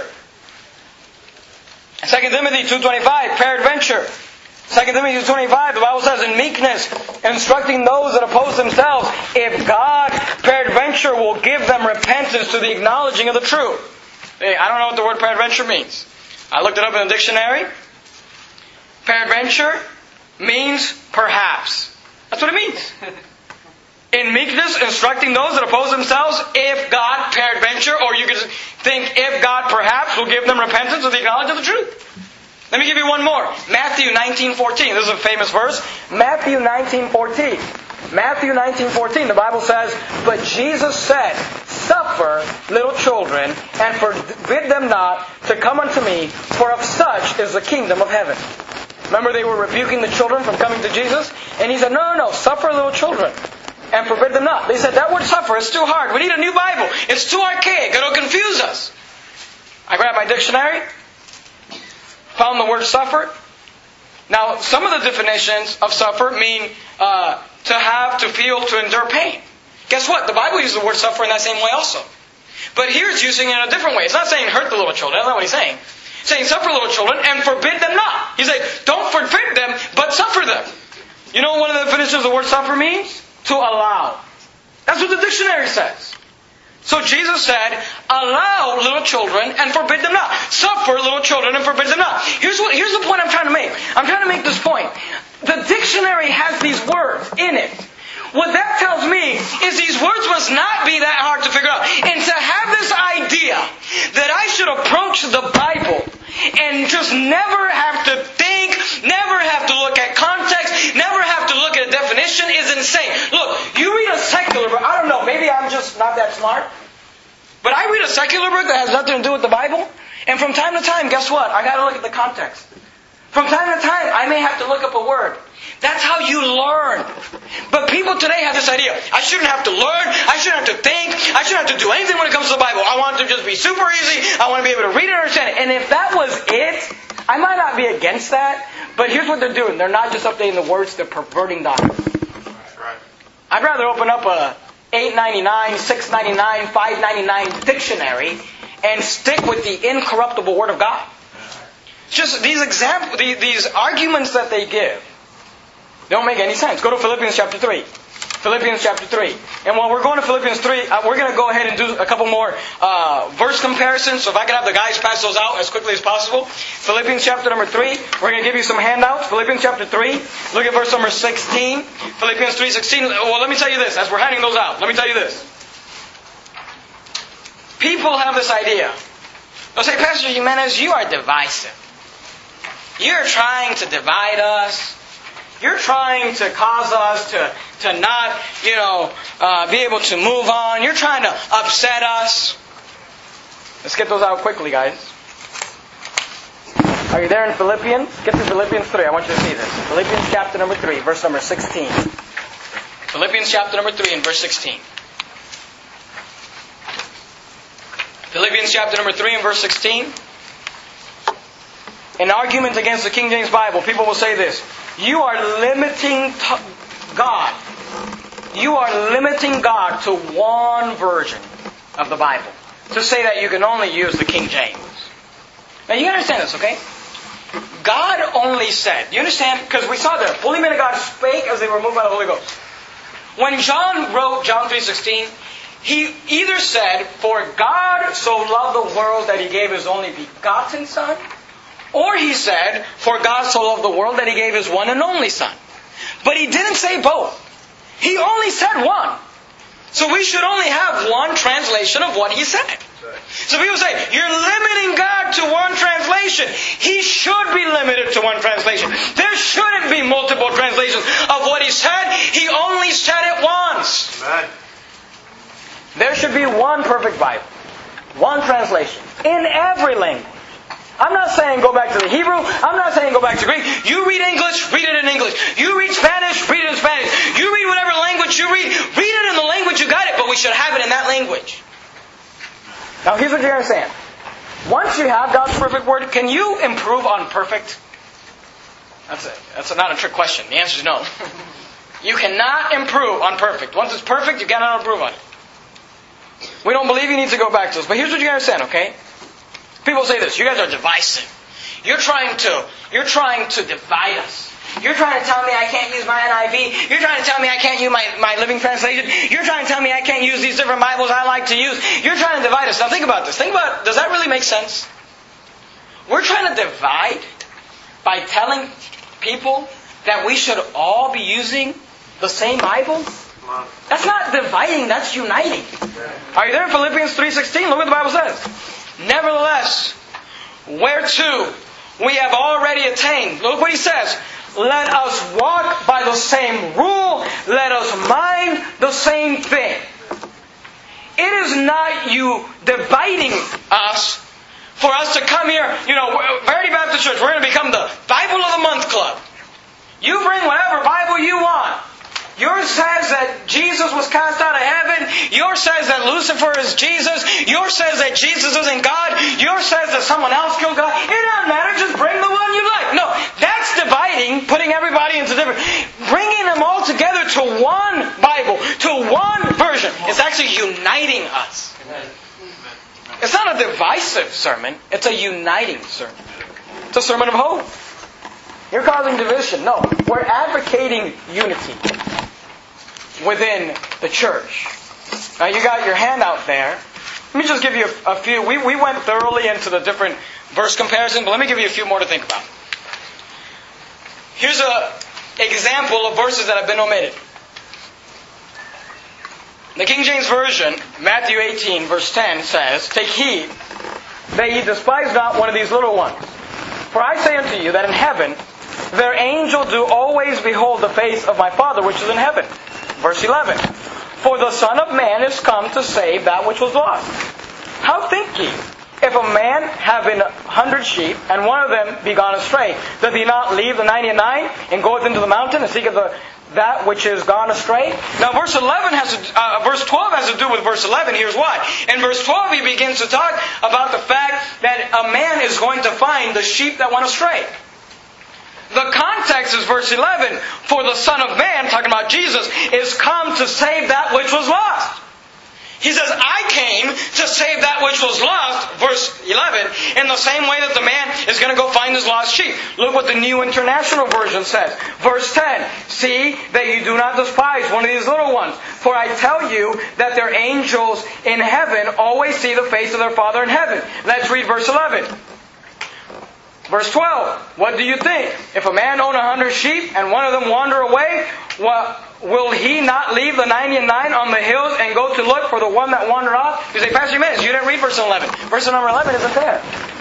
S1: 2 Timothy 2:25, peradventure. 2 Timothy 2:25, the Bible says, "In meekness, instructing those that oppose themselves, if God peradventure will give them repentance to the acknowledging of the truth." Hey, I don't know what the word peradventure means. I looked it up in the dictionary. Peradventure means perhaps. That's what it means. In meekness, instructing those that oppose themselves, if God peradventure, or you could think, if God perhaps will give them repentance to the acknowledging of the truth. Let me give you one more. Matthew 19:14. This is a famous verse. Matthew 19:14. Matthew 19:14. The Bible says, "But Jesus said, Suffer little children, and forbid them not to come unto me, for of such is the kingdom of heaven." Remember, they were rebuking the children from coming to Jesus? And he said, no, suffer little children, and forbid them not. They said, that word suffer is too hard. We need a new Bible. It's too archaic. It'll confuse us. I grabbed my dictionary.
S3: found the word suffer. Now, some of the definitions of suffer mean to have, to feel, to endure pain. Guess what? The Bible uses the word suffer in that same way also. But here it's using it in a different way. It's not saying hurt the little children. That's not what he's saying. It's saying suffer little children and forbid them not. He's saying don't forbid them, but suffer them. You know what one of the definitions of the word suffer means? To allow. That's what the dictionary says. So Jesus said, allow little children and forbid them not. Suffer little children and forbid them not. Here's the point I'm trying to make. I'm trying to make this point. The dictionary has these words in it. What that tells me is these words must not be that hard to figure out. And to have this idea that I should approach the Bible and just never have to think, never have to look at context, never have to look at a definition is insane. Look, you read a secular book. I don't know, maybe I'm just not that smart. But I read a secular book that has nothing to do with the Bible. And from time to time, guess what? I got to look at the context. From time to time, I may have to look up a word. That's how you learn. But people today have this idea. I shouldn't have to learn. I shouldn't have to think. I shouldn't have to do anything when it comes to the Bible. I want it to just be super easy. I want to be able to read it and understand it. And if that was it, I might not be against that. But here's what they're doing. They're not just updating the words. They're perverting doctrine.
S2: Right.
S3: I'd rather open up a $8.99, $6.99, $5.99 dictionary and stick with the incorruptible Word of God. Just these examples, these arguments that they give, don't make any sense. Go to Philippians chapter 3. Philippians chapter 3. And while we're going to Philippians 3, we're going to go ahead and do a couple more verse comparisons. So if I could have the guys pass those out as quickly as possible. Philippians chapter number 3. We're going to give you some handouts. Philippians chapter 3. Look at verse number 16. Philippians 3:16. Well, let me tell you this. As we're handing those out, let me tell you this. People have this idea. They'll say, Pastor Jimenez, you are divisive. You're trying to divide us. You're trying to cause us to not, be able to move on. You're trying to upset us. Let's get those out quickly, guys. Are you there in Philippians? Get to Philippians 3. I want you to see this. Philippians chapter number 3, verse number 16. Philippians chapter number 3 and verse 16. Philippians chapter number 3 and verse 16. In argument against the King James Bible, people will say this. You are limiting God. You are limiting God to one version of the Bible. To say that you can only use the King James. Now you understand this, okay? God only said. Do you understand? Because we saw the holy men of God spake as they were moved by the Holy Ghost. When John wrote John 3:16, he either said, for God so loved the world that He gave His only begotten Son, or he said, for God so loved the world that He gave His one and only Son. But He didn't say both. He only said one. So we should only have one translation of what He said. So people say, you're limiting God to one translation. He should be limited to one translation. There shouldn't be multiple translations of what He said. He only said it once.
S2: Amen.
S3: There should be one perfect Bible. One translation. In every language. I'm not saying go back to the Hebrew. I'm not saying go back to Greek. You read English, read it in English. You read Spanish, read it in Spanish. You read whatever language you read it in the language you got it, but we should have it in that language. Now here's what you understand. Once you have God's perfect Word, can you improve on perfect? That's not a trick question. The answer is no. You cannot improve on perfect. Once it's perfect, you cannot improve on it. We don't believe you need to go back to this. But here's what you understand, okay? People say this, you guys are divisive. You're trying to divide us. You're trying to tell me I can't use my NIV. You're trying to tell me I can't use my Living Translation. You're trying to tell me I can't use these different Bibles I like to use. You're trying to divide us. Now think about this. Does that really make sense? We're trying to divide by telling people that we should all be using the same Bible? That's not dividing, that's uniting. Are you there in Philippians 3:16? Look what the Bible says. Nevertheless, whereto we have already attained. Look what he says. Let us walk by the same rule. Let us mind the same thing. It is not you dividing us for us to come here. Verity Baptist Church, we're going to become the Bible of the Month Club. You bring whatever Bible you want. Yours says that Jesus was cast out of heaven. Yours says that Lucifer is Jesus. Yours says that Jesus isn't God. Yours says that someone else killed God. It doesn't matter. Just bring the separating everybody into different, bringing them all together to one Bible, to one version. It's actually uniting us. It's not a divisive sermon. It's a uniting sermon. It's a sermon of hope. You're causing division. No, we're advocating unity within the church. Now you got your handout there. Let me just give you a few. We went thoroughly into the different verse comparisons, but let me give you a few more to think about. Here's an example of verses that have been omitted. The King James Version, Matthew 18, verse 10 says, "Take heed that ye despise not one of these little ones. For I say unto you that in heaven their angel do always behold the face of my Father which is in heaven." Verse 11, "For the Son of Man is come to save that which was lost. How think ye? If a man have 100 sheep, and one of them be gone astray, doth he not leave the 99 and goeth into the mountain and seeketh that which is gone astray?" Now verse 12 has to do with verse 11. Here's why. In verse 12 he begins to talk about the fact that a man is going to find the sheep that went astray. The context is verse 11. "For the Son of Man," talking about Jesus, "is come to save that which was lost." He says, "I came to save that which was lost," verse 11, in the same way that the man is going to go find his lost sheep. Look what the New International Version says. Verse 10, "See that you do not despise one of these little ones. For I tell you that their angels in heaven always see the face of their Father in heaven." Let's read verse 11. Verse 12, "What do you think? If a man own 100 sheep and one of them wander away, will he not leave the 99 on the hills and go to look for the one that wandered off?" You say, "Pastor Jimenez, you didn't read verse 11. Verse number 11 isn't there.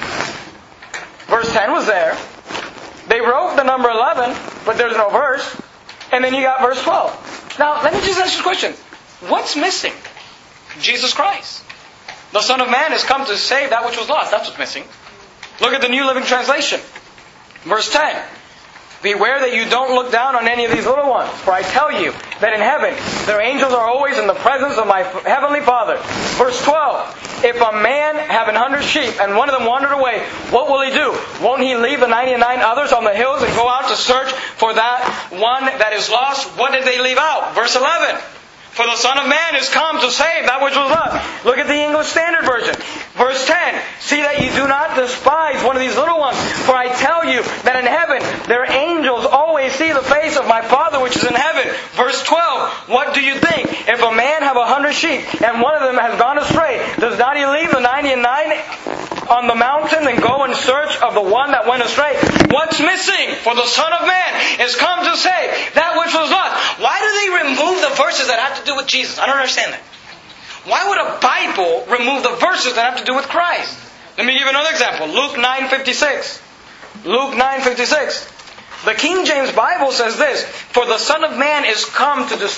S3: Verse 10 was there. They wrote the number 11, but there's no verse. And then you got verse 12. Now, let me just ask you a question. What's missing? Jesus Christ. The Son of Man has come to save that which was lost. That's what's missing. Look at the New Living Translation. Verse 10. "Beware that you don't look down on any of these little ones. For I tell you that in heaven their angels are always in the presence of my heavenly Father." Verse 12. "If a man have 100 sheep and one of them wandered away, what will he do? Won't he leave the 99 others on the hills and go out to search for that one that is lost?" What did they leave out? Verse 11. "For the Son of Man is come to save that which was lost." Look at the English Standard Version. Verse 10. "See that you do not despise one of these little ones. For I tell you that in heaven their angels always see the face of my Father which is in heaven." Verse 12. "What do you think? If a man have 100 sheep and one of them has gone astray, does not he leave the 99 on the mountain and go in search of the one that went astray?" What's missing? "For the Son of Man is come to save that which was lost." Why do they remove the verses that have to do with Jesus? I don't understand that. Why would a Bible remove the verses that have to do with Christ? Let me give you another example. Luke 9:56. Luke 9:56. The King James Bible says this, "For the Son of Man is come to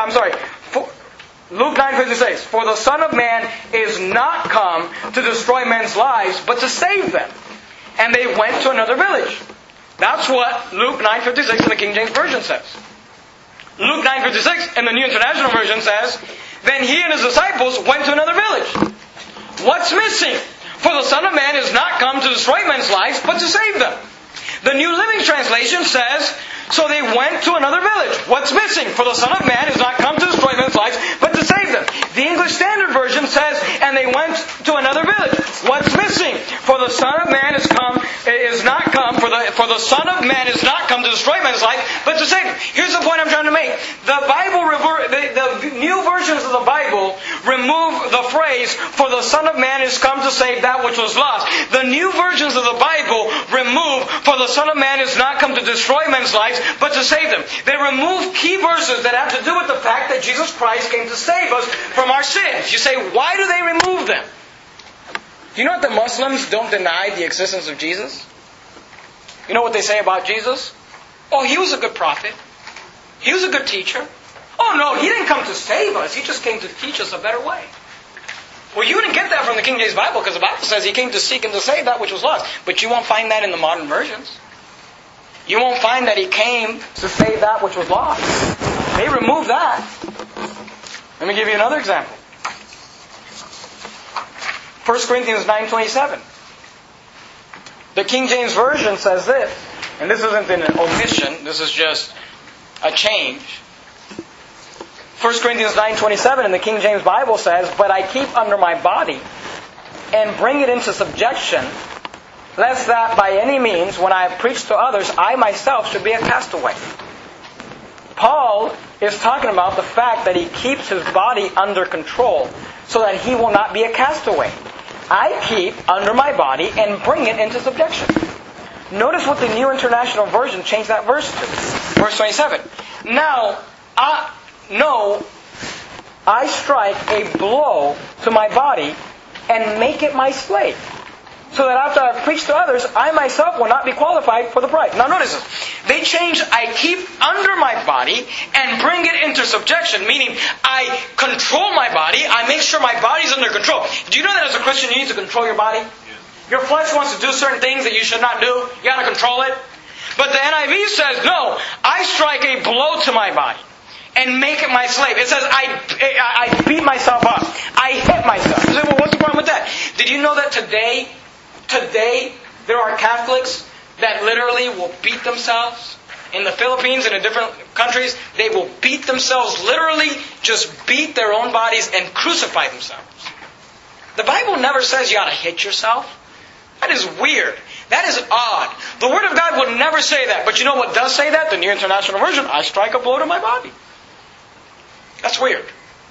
S3: Luke 9:56. "For the Son of Man is not come to destroy men's lives, but to save them. And they went to another village." That's what Luke 9:56 in the King James Version says. Luke 9:56 in the New International Version says, "Then he and his disciples went to another village." What's missing? "For the Son of Man is not come to destroy men's lives, but to save them." The New Living Translation says, "So they went to another village." What's missing? "For the Son of Man is not come to destroy men's lives, but to save them." The English Standard Version says, "And they went to another village." What's missing? "For the Son of Man is not come. For the Son of Man is not come to destroy men's life, but to save them." Here's the point I'm trying to make. The new versions of the Bible remove the phrase, "For the Son of Man is come to save that which was lost." The new versions of the Bible remove, "For the Son of Man is not come to destroy men's lives, but to save them." They remove key verses that have to do with the fact that Jesus Christ came to save us from our sins. You say, why do they remove them? Do you know what the Muslims don't deny the existence of Jesus? You know what they say about Jesus? "Oh, he was a good prophet. He was a good teacher. Oh no, he didn't come to save us. He just came to teach us a better way." Well, you wouldn't get that from the King James Bible because the Bible says he came to seek and to save that which was lost. But you won't find that in the modern versions. You won't find that he came to save that which was lost. They removed that. Let me give you another example. 1 Corinthians 9:27. The King James Version says this, and this isn't an omission, this is just a change. 1 Corinthians 9:27 in the King James Bible says, "But I keep under my body and bring it into subjection, lest that by any means, when I have preached to others, I myself should be a castaway." Paul is talking about the fact that he keeps his body under control so that he will not be a castaway. I keep under my body and bring it into subjection. Notice what the New International Version changed that verse to. Verse 27. "Now, I strike a blow to my body and make it my slave, so that after I have preached to others, I myself will not be qualified for the prize." Now notice this. They change "I keep under my body and bring it into subjection," meaning I control my body, I make sure my body's under control. Do you know that as a Christian you need to control your body? Your flesh wants to do certain things that you should not do. You got to control it. But the NIV says, no, I strike a blow to my body and make it my slave. It says I beat myself up. I hit myself. You say, well, what's the problem with that? Did you know that today there are Catholics that literally will beat themselves? In the Philippines and in different countries, they will beat themselves, literally just beat their own bodies and crucify themselves. The Bible never says you ought to hit yourself. That is weird. That is odd. The Word of God would never say that. But you know what does say that? The New International Version. I strike a blow to my body. That's weird.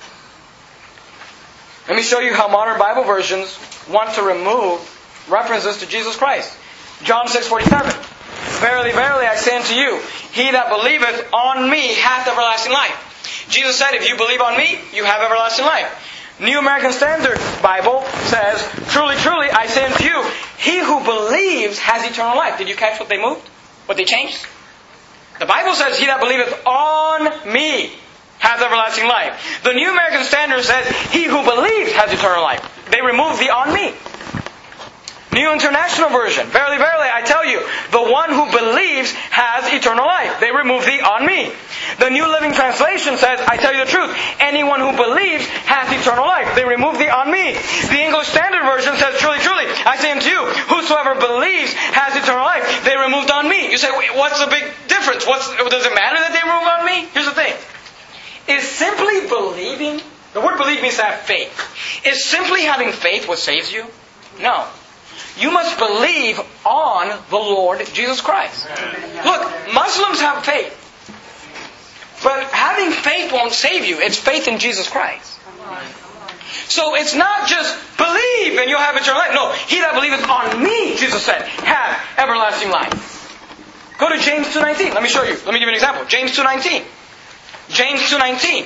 S3: Let me show you how modern Bible versions want to remove references to Jesus Christ. John 6:47. "Verily, verily, I say unto you, he that believeth on me hath everlasting life." Jesus said, if you believe on me, you have everlasting life. New American Standard Bible says, "Truly, truly, I say unto you, he who believes has eternal life." Did you catch what they moved? What they changed? The Bible says, "He that believeth on me hath everlasting life." The New American Standard says, "He who believes has eternal life." They removed the "on me." New International Version. "Verily, verily, I tell you, the one who believes has eternal life." They remove the "on me." The New Living Translation says, "I tell you the truth, anyone who believes has eternal life." They remove the "on me." The English Standard Version says, "Truly, truly, I say unto you, whosoever believes has eternal life." They removed "on me." You say, what's the big difference? Does it matter that they remove "on me"? Here's the thing. Is simply believing, the word believe means to have faith. Is simply having faith what saves you? No. You must believe on the Lord Jesus Christ. Look, Muslims have faith. But having faith won't save you. It's faith in Jesus Christ. So it's not just believe and you'll have eternal life. No, he that believeth on me, Jesus said, have everlasting life. Go to James 2:19. Let me show you. Let me give you an example. James 2:19. James 2:19.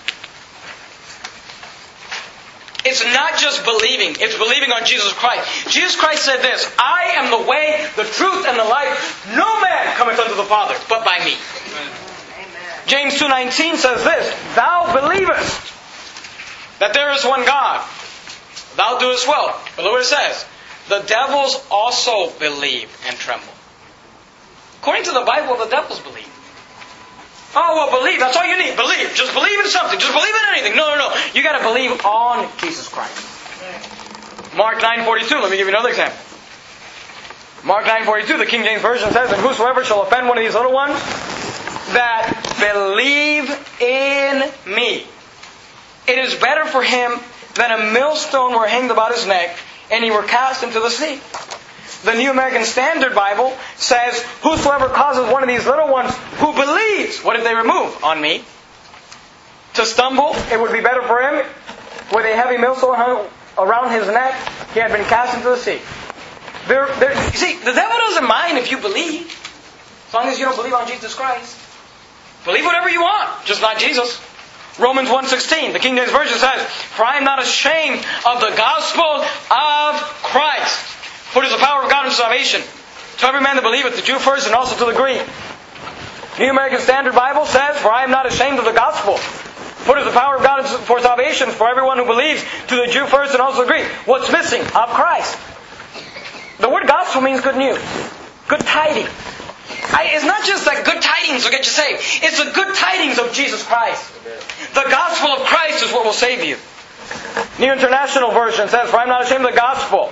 S3: It's not just believing. It's believing on Jesus Christ. Jesus Christ said this, "I am the way, the truth, and the life. No man cometh unto the Father but by me." Amen. James 2:19 says this, "Thou believest that there is one God. Thou doest well." But look what it says. "The devils also believe and tremble." According to the Bible, the devils believe. Oh, well, believe. That's all you need. Believe. Just believe in something. Just believe in anything. No. You got to believe on Jesus Christ. Mark 9:42. Let me give you another example. Mark 9:42, the King James Version says, "And whosoever shall offend one of these little ones that believe in me, it is better for him than a millstone were hanged about his neck, and he were cast into the sea." The New American Standard Bible says, "Whosoever causes one of these little ones who believes," what did they remove? "On me, to stumble, it would be better for him with a heavy millstone hung around his neck, he had been cast into the sea." You see, the devil doesn't mind if you believe, as long as you don't believe on Jesus Christ. Believe whatever you want, just not Jesus. Romans 1:16, the King James Version says, "For I am not ashamed of the gospel of Christ. For it is the power of God unto salvation, to every man that believeth, the Jew first and also to the Greek." New American Standard Bible says, "For I am not ashamed of the gospel. For it is the power of God for salvation for everyone who believes, to the Jew first and also the Greek." What's missing? Of Christ. The word gospel means good news. Good tidings. It's not just that good tidings will get you saved. It's the good tidings of Jesus Christ. The gospel of Christ is what will save you. New International Version says, "For I am not ashamed of the gospel,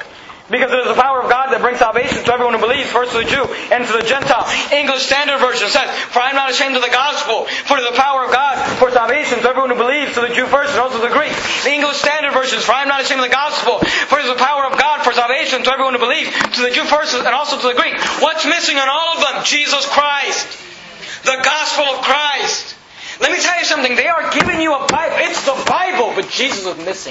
S3: Because it is the power of God that brings salvation to everyone who believes, first to the Jew and to the Gentile. English Standard Version says, "For I am not ashamed of the gospel, for it is the power of God for salvation to everyone who believes, to the Jew first and also to the Greek." The English Standard Version says, "For I am not ashamed of the gospel, for it is the power of God for salvation to everyone who believes, to the Jew first and also to the Greek." What's missing in all of them? Jesus Christ. The gospel of Christ. Let me tell you something. They are giving you a Bible. It's the Bible, but Jesus is missing.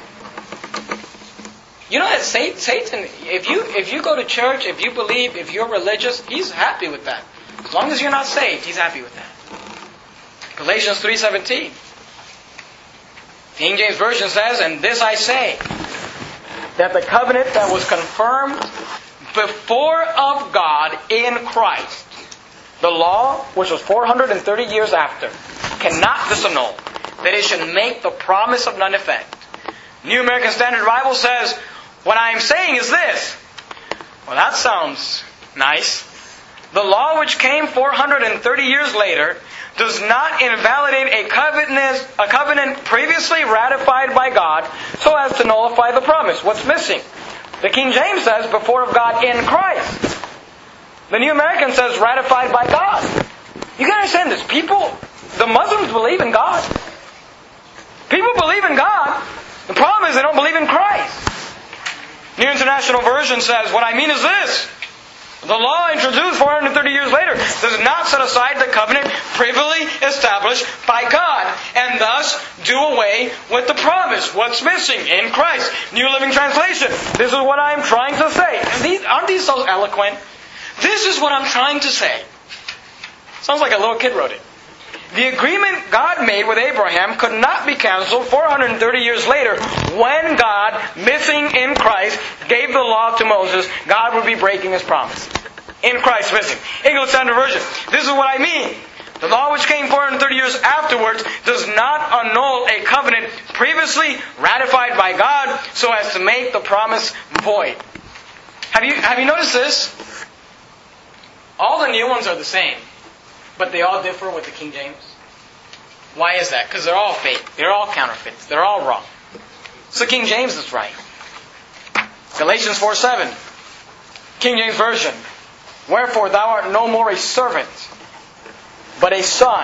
S3: You know that Satan, if you go to church, if you believe, if you're religious, he's happy with that. As long as you're not saved, he's happy with that. Galatians 3:17. King James Version says, "And this I say, that the covenant that was confirmed before of God in Christ, the law, which was 430 years after, cannot disannul, that it should make the promise of none effect." New American Standard Bible says, "What I am saying is this." Well, that sounds nice. "The law which came 430 years later does not invalidate a covenant previously ratified by God so as to nullify the promise." What's missing? The King James says, "before of God in Christ." The New American says, "ratified by God." You can understand this. The Muslims believe in God. People believe in God. The problem is they don't believe in Christ. New International Version says, "What I mean is this. The law introduced 430 years later does not set aside the covenant previously established by God and thus do away with the promise." What's missing? In Christ. New Living Translation. "This is what I'm trying to say." Aren't these so eloquent? This is what I'm trying to say. Sounds like a little kid wrote it. The agreement God made with Abraham could not be canceled 430 years later when God, missing in Christ, gave the law to Moses. God would be breaking His promise. In Christ missing. English Standard Version. "This is what I mean. The law which came 430 years afterwards does not annul a covenant previously ratified by God so as to make the promise void." Have you noticed this? All the new ones are the same, but they all differ with the King James. Why is that? Because they're all fake. They're all counterfeits. They're all wrong. So King James is right. Galatians 4:7. King James Version. "Wherefore thou art no more a servant, but a son,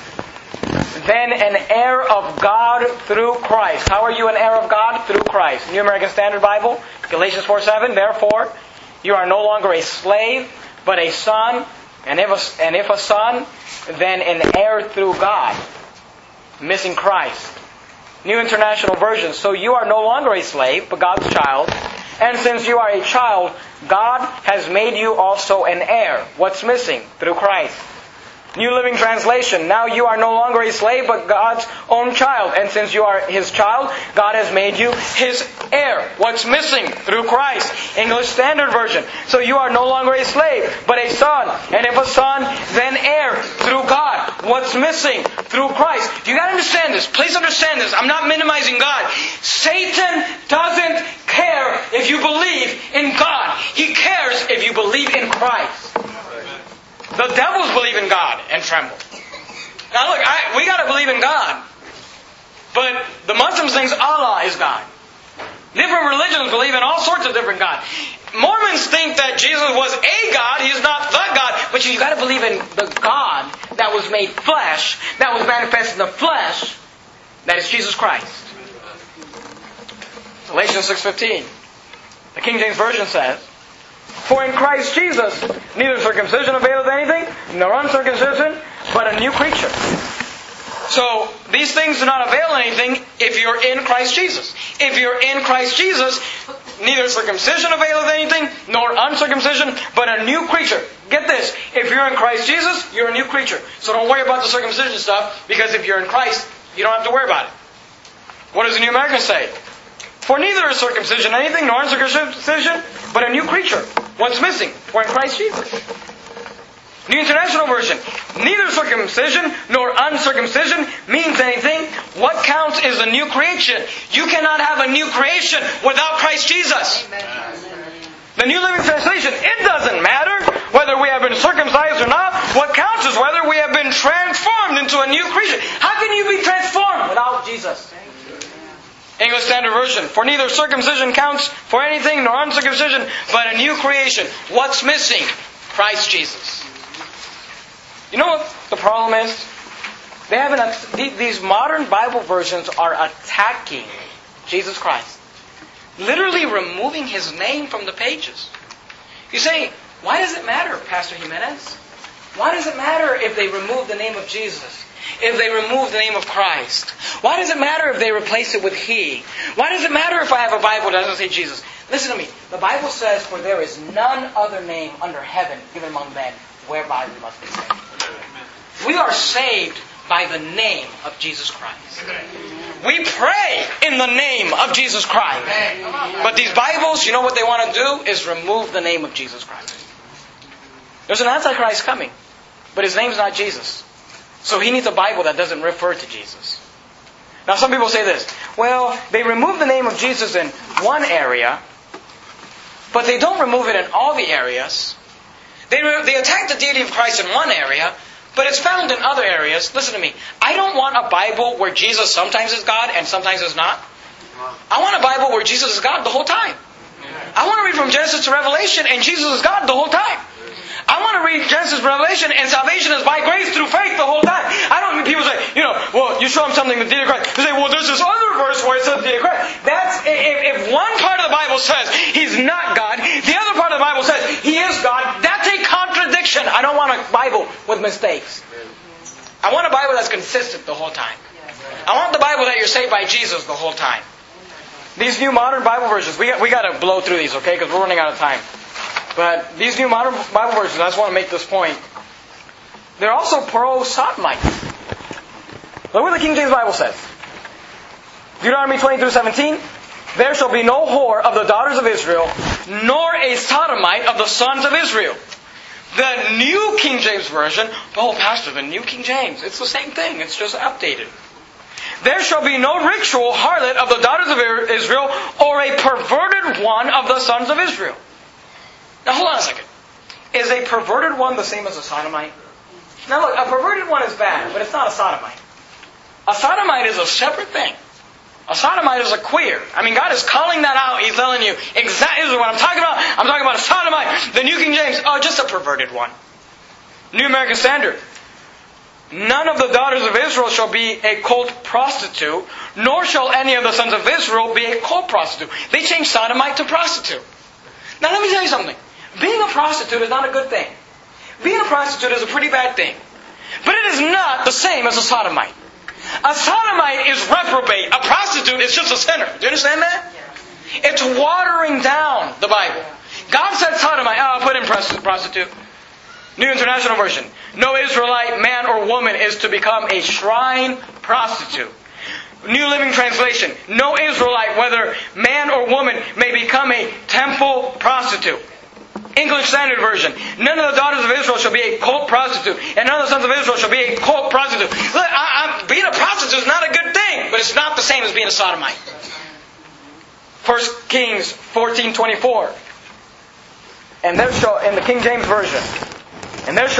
S3: then an heir of God through Christ." How are you an heir of God? Through Christ. New American Standard Bible. Galatians 4:7. "Therefore you are no longer a slave, but a son, and if a son, then an heir through God." Missing Christ. New International Version. "So you are no longer a slave, but God's child. And since you are a child, God has made you also an heir." What's missing? Through Christ. New Living Translation. "Now you are no longer a slave, but God's own child. And since you are His child, God has made you His heir." What's missing? Through Christ. English Standard Version. "So you are no longer a slave, but a son. And if a son, then heir through God." What's missing? Through Christ. Do you got to understand this? Please understand this. I'm not minimizing God. Satan doesn't care if you believe in God. He cares if you believe in Christ. The devils believe in God and tremble. Now look, we got to believe in God. But the Muslims think Allah is God. Different religions believe in all sorts of different gods. Mormons think that Jesus was a God. He's not the God. But you got to believe in the God that was made flesh, that was manifest in the flesh, that is Jesus Christ. Galatians 6:15. The King James Version says, "For in Christ Jesus, neither circumcision availeth anything, nor uncircumcision, but a new creature." So, these things do not avail anything if you're in Christ Jesus. If you're in Christ Jesus, neither circumcision availeth anything, nor uncircumcision, but a new creature. Get this. If you're in Christ Jesus, you're a new creature. So don't worry about the circumcision stuff, because if you're in Christ, you don't have to worry about it. What does the New American say? "For neither is circumcision anything, nor uncircumcision, but a new creature." What's missing? We're in Christ Jesus. New International Version. "Neither circumcision nor uncircumcision means anything. What counts is a new creation." You cannot have a new creation without Christ Jesus. Amen. The New Living Translation. "It doesn't matter whether we have been circumcised or not. What counts is whether we have been transformed into a new creature." How can you be transformed without Jesus? English Standard Version. For neither circumcision counts for anything nor uncircumcision, but a new creation. What's missing? Christ Jesus. You know what the problem is? They haven't. These modern Bible versions are attacking Jesus Christ. Literally removing His name from the pages. You say, why does it matter, Pastor Jimenez? Why does it matter if they remove the name of Jesus? If they remove the name of Christ? Why does it matter if they replace it with He? Why does it matter if I have a Bible that doesn't say Jesus? Listen to me. The Bible says, for there is none other name under heaven given among men whereby we must be saved. We are saved by the name of Jesus Christ. We pray in the name of Jesus Christ. But these Bibles, you know what they want to do? Is remove the name of Jesus Christ. There's an Antichrist coming, but his name's not Jesus. So he needs a Bible that doesn't refer to Jesus. Now some people say this, well, they remove the name of Jesus in one area, but they don't remove it in all the areas. They attack the deity of Christ in one area, but it's found in other areas. Listen to me. I don't want a Bible where Jesus sometimes is God and sometimes is not. I want a Bible where Jesus is God the whole time. I want to read from Genesis to Revelation and Jesus is God the whole time. I want to read Genesis to Revelation and salvation is by grace through faith the whole time. I don't. People say, well, you show them something with the deity of Christ. They say, well, there's this other verse where it says the deity of Christ. That's if one part of the Bible says He's not God, the other part of the Bible says He is God. That's a contradiction. I don't want a Bible with mistakes. I want a Bible that's consistent the whole time. I want the Bible that you're saved by Jesus the whole time. These new modern Bible versions, we got to blow through these, okay? Because we're running out of time. But these new modern Bible versions, I just want to make this point. They're also pro-sodomite. Look what the King James Bible says. Deuteronomy 20:17. There shall be no whore of the daughters of Israel, nor a sodomite of the sons of Israel. The New King James Version, oh Pastor, the New King James, it's the same thing, it's just updated. There shall be no ritual harlot of the daughters of Israel, or a perverted one of the sons of Israel. Now hold on a second. Is a perverted one the same as a sodomite? Now look, a perverted one is bad, but it's not a sodomite. A sodomite is a separate thing. A sodomite is a queer. I mean, God is calling that out. He's telling you, exactly this is what I'm talking about. I'm talking about a sodomite. The New King James, just a perverted one. New American Standard. None of the daughters of Israel shall be a cult prostitute, nor shall any of the sons of Israel be a cult prostitute. They changed sodomite to prostitute. Now let me tell you something. Being a prostitute is not a good thing. Being a prostitute is a pretty bad thing. But it is not the same as a sodomite. A sodomite is reprobate. A prostitute is just a sinner. Do you understand that? Yeah. It's watering down the Bible. God said sodomite. I'll put in prostitute. New International Version. No Israelite man or woman is to become a shrine prostitute. New Living Translation. No Israelite, whether man or woman, may become a temple prostitute. English Standard Version. None of the daughters of Israel shall be a cult prostitute, and none of the sons of Israel shall be a cult prostitute. Look, being a prostitute is not a good thing, but it's not the same as being a sodomite. 1 Kings 14:24. And there shall, in the King James Version, and there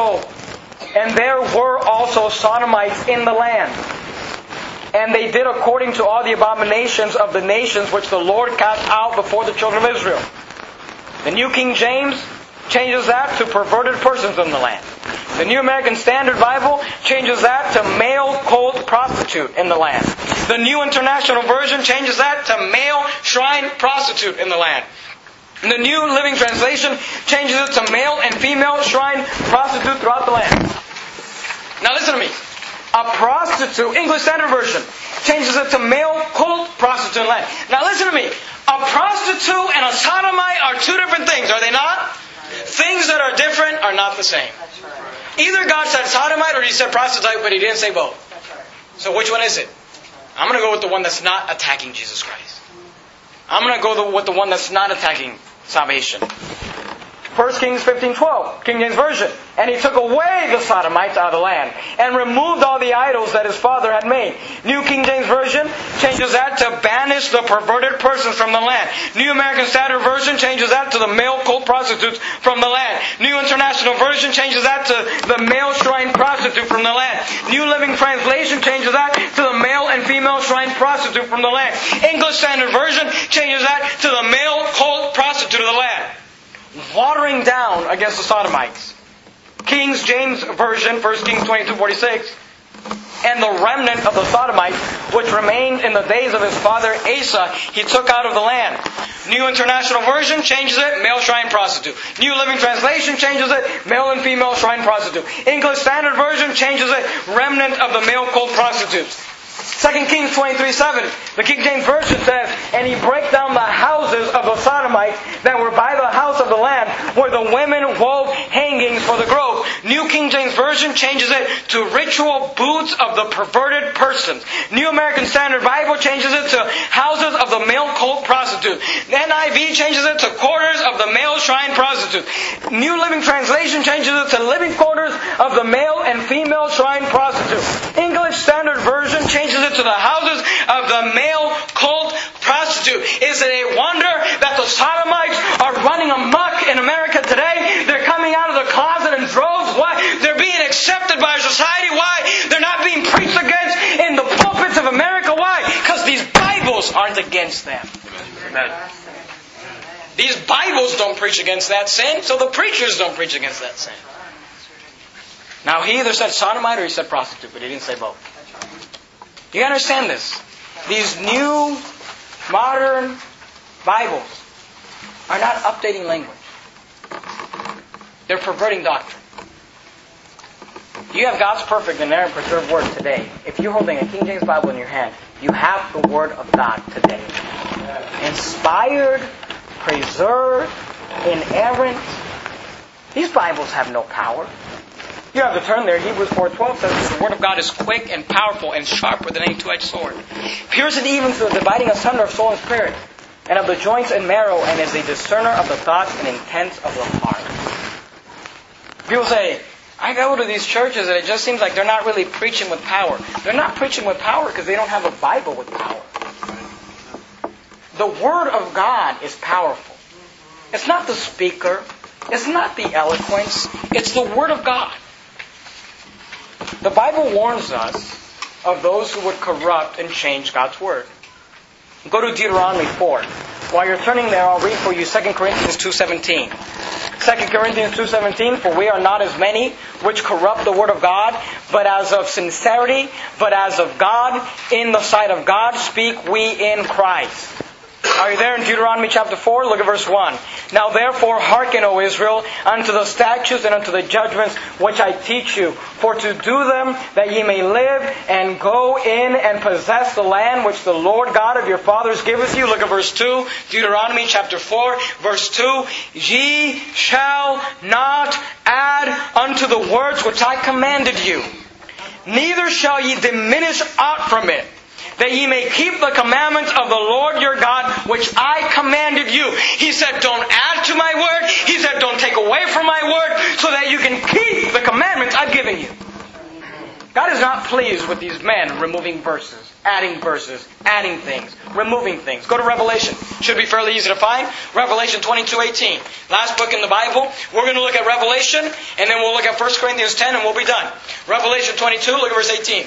S3: were also sodomites in the land. And they did according to all the abominations of the nations which the Lord cast out before the children of Israel. The New King James changes that to perverted persons in the land. The New American Standard Bible changes that to male cult prostitute in the land. The New International Version changes that to male shrine prostitute in the land. And the New Living Translation changes it to male and female shrine prostitute throughout the land. Now listen to me. A prostitute, English Standard Version, changes it to male cult prostitute in the land. Now listen to me. A prostitute and a sodomite are two different things, are they not? Things that are different are not the same. Either God said sodomite or He said prostitute, but He didn't say both. So which one is it? I'm going to go with the one that's not attacking Jesus Christ. I'm going to go with the one that's not attacking salvation. 1 Kings 15:12, King James Version. And He took away the sodomites out of the land, and removed all the idols that his father had made. New King James Version changes that to banish the perverted persons from the land. New American Standard Version changes that to the male cult prostitutes from the land. New International Version changes that to the male shrine prostitute from the land. New Living Translation changes that to the male and female shrine prostitute from the land. English Standard Version changes that to the male cult prostitute of the land. Watering down against the Sodomites. King James Version, 1 Kings 22:46. And the remnant of the Sodomites, which remained in the days of his father Asa, he took out of the land. New International Version changes it, male shrine prostitute. New Living Translation changes it, male and female shrine prostitute. English Standard Version changes it, remnant of the male cult prostitutes. 2 Kings 23:7, the King James Version says, and he brake down the houses of the Sodomites that were by the house of the land, where the women wove hangings for the grove. New King James Version changes it to ritual booths of the perverted persons. New American Standard Bible changes it to houses of the male cult prostitute. The NIV changes it to quarters of the male shrine prostitute. New Living Translation changes it to living quarters of the male and female shrine prostitute. English Standard Version changes it to the houses of the male cult prostitute. Is it a wonder that the Sodomites are running amok in America today? They're coming out of the closet in droves. Why? They're being accepted by society. Why? They're not being preached against in the pulpits of America. Why? Because these Bibles aren't against them.
S2: Amen.
S3: These Bibles don't preach against that sin, so the preachers don't preach against that sin. Now, he either said sodomite or he said prostitute, but he didn't say both. Do you understand this? These new, modern Bibles are not updating language. They're perverting doctrine. You have God's perfect, inerrant, preserved Word today. If you're holding a King James Bible in your hand, you have the Word of God today. Inspired, preserved, inerrant. These Bibles have no power. You have to turn there. Hebrews 4:12 says the Word of God is quick and powerful and sharper than any two-edged sword. Piercing even to the dividing asunder of soul and spirit, and of the joints and marrow, and is a discerner of the thoughts and intents of the heart. People say, I go to these churches and it just seems like they're not really preaching with power. They're not preaching with power because they don't have a Bible with power. The Word of God is powerful. It's not the speaker. It's not the eloquence. It's the Word of God. The Bible warns us of those who would corrupt and change God's Word. Go to Deuteronomy 4. While you're turning there, I'll read for you 2 Corinthians 2:17. 2 Corinthians 2:17, for we are not as many which corrupt the Word of God, but as of sincerity, but as of God, in the sight of God, speak we in Christ. Are you there in Deuteronomy chapter 4? Look at verse 1. Now therefore hearken, O Israel, unto the statutes and unto the judgments which I teach you, for to do them that ye may live and go in and possess the land which the Lord God of your fathers giveth you. Look at verse 2. Deuteronomy chapter 4, verse 2. Ye shall not add unto the words which I commanded you, neither shall ye diminish aught from it, that ye may keep the commandments of the Lord your God, which I commanded you. He said, don't add to my word. He said, don't take away from my word, so that you can keep the commandments I've given you. God is not pleased with these men removing verses, adding things, removing things. Go to Revelation. Should be fairly easy to find. Revelation 22:18. Last book in the Bible. We're going to look at Revelation, and then we'll look at 1 Corinthians 10, and we'll be done. Revelation 22, look at verse 18.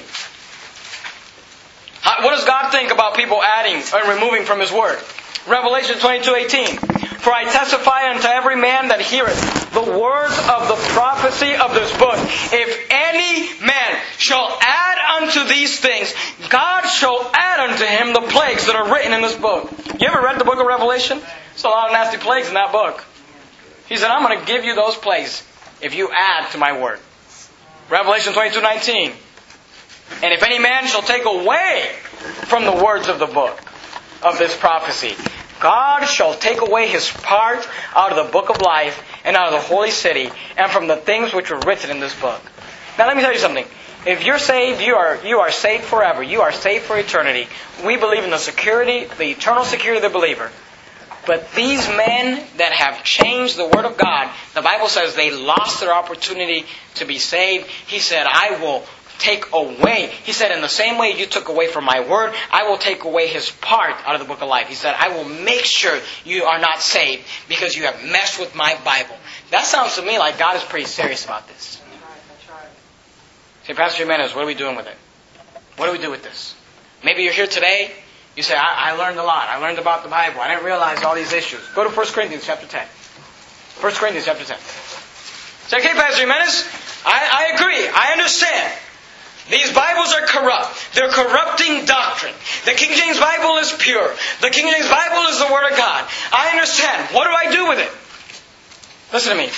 S3: What does God think about people adding and removing from His Word? Revelation 22:18. For I testify unto every man that heareth the words of the prophecy of this book. If any man shall add unto these things, God shall add unto him the plagues that are written in this book. You ever read the book of Revelation? There's a lot of nasty plagues in that book. He said, I'm going to give you those plagues if you add to my word. Revelation 22:19. And if any man shall take away from the words of the book of this prophecy, God shall take away his part out of the book of life and out of the holy city and from the things which were written in this book. Now let me tell you something. If you're saved, you are saved forever. You are saved for eternity. We believe in the security, the eternal security of the believer. But these men that have changed the Word of God, the Bible says they lost their opportunity to be saved. He said, I will take away. He said, in the same way you took away from my word, I will take away his part out of the book of life. He said, I will make sure you are not saved because you have messed with my Bible. That sounds to me like God is pretty serious about this. Say, Pastor Jimenez, what are we doing with it? What do we do with this? Maybe you're here today. You say, I learned a lot. I learned about the Bible. I didn't realize all these issues. Go to 1 Corinthians chapter 10. 1 Corinthians chapter 10. Say, okay, Pastor Jimenez, I agree. I understand. These Bibles are corrupt. They're corrupting doctrine. The King James Bible is pure. The King James Bible is the Word of God. I understand. What do I do with it? Listen to me.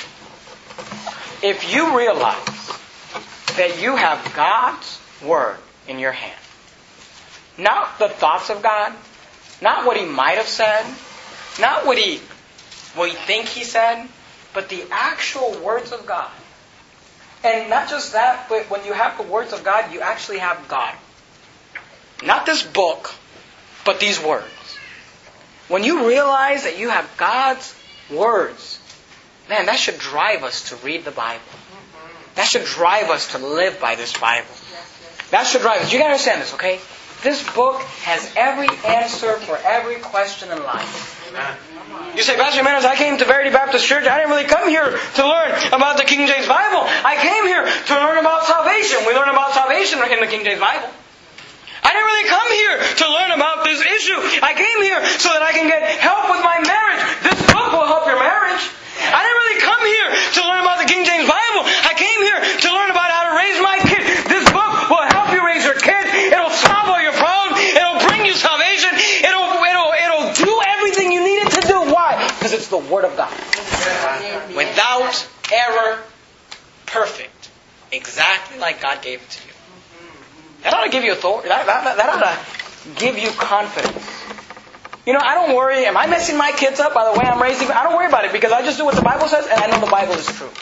S3: If you realize that you have God's Word in your hand, not the thoughts of God, not what He might have said, not what we think He said, but the actual words of God. And not just that, but when you have the words of God, you actually have God. Not this book, but these words. When you realize that you have God's words, man, that should drive us to read the Bible. That should drive us to live by this Bible. That should drive us. You gotta understand this, okay? This book has every answer for every question in life.
S2: Amen.
S3: You say, Pastor Jimenez, I came to Verity Baptist Church. I didn't really come here to learn about the King James Bible. I came here to learn about salvation. We learn about salvation in the King James Bible. I didn't really come here to learn about this issue. I came here so that I can get help with my marriage. This book will help your marriage. I didn't really come here to learn about the King James Bible. I came here to learn about how to raise my kids. This book will help you raise your kids. It'll solve all your problems. It'll bring you salvation. It'll do everything you need it to do. Why? Because it's the Word of God. Without error, perfect. Exactly like God gave it to you. That ought to give you authority. That ought to give you confidence. You know, I don't worry. Am I messing my kids up by the way I'm raising them? I don't worry about it because I just do what the Bible says and I know the Bible is true.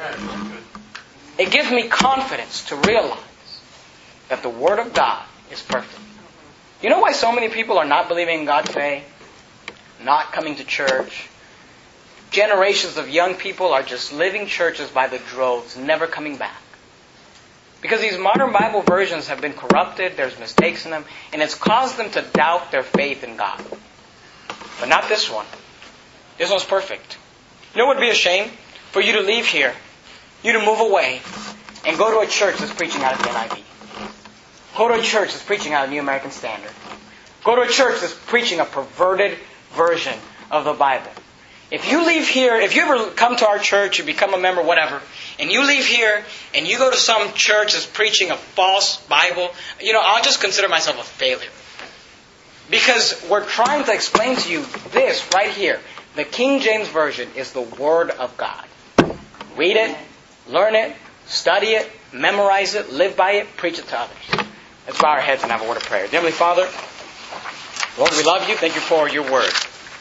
S3: It gives me confidence to realize that the Word of God is perfect. You know why so many people are not believing in God today? Not coming to church. Generations of young people are just living churches by the droves, never coming back. Because these modern Bible versions have been corrupted, there's mistakes in them, and it's caused them to doubt their faith in God. But not this one. This one's perfect. You know what would be a shame? For you to leave here, you to move away, and go to a church that's preaching out of the NIV. Go to a church that's preaching out of the New American Standard. Go to a church that's preaching a perverted version of the Bible. If you leave here, if you ever come to our church, you become a member, whatever, and you leave here and you go to some church that's preaching a false Bible, I'll just consider myself a failure. Because we're trying to explain to you this right here. The King James Version is the Word of God. Read it, learn it, study it, memorize it, live by it, preach it to others. Let's bow our heads and have a word of prayer. Dear Heavenly Father, Lord, we love you. Thank you for your Word.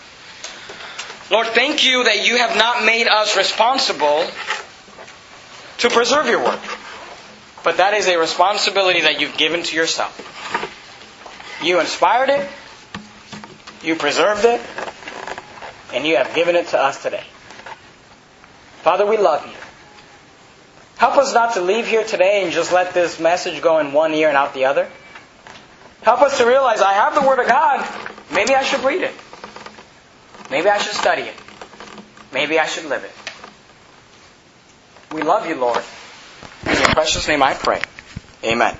S3: Lord, thank you that you have not made us responsible to preserve your Word. But that is a responsibility that you've given to yourself. You inspired it, you preserved it, and you have given it to us today. Father, we love you. Help us not to leave here today and just let this message go in one ear and out the other. Help us to realize I have the Word of God. Maybe I should read it. Maybe I should study it. Maybe I should live it. We love you, Lord. In your precious name I pray. Amen.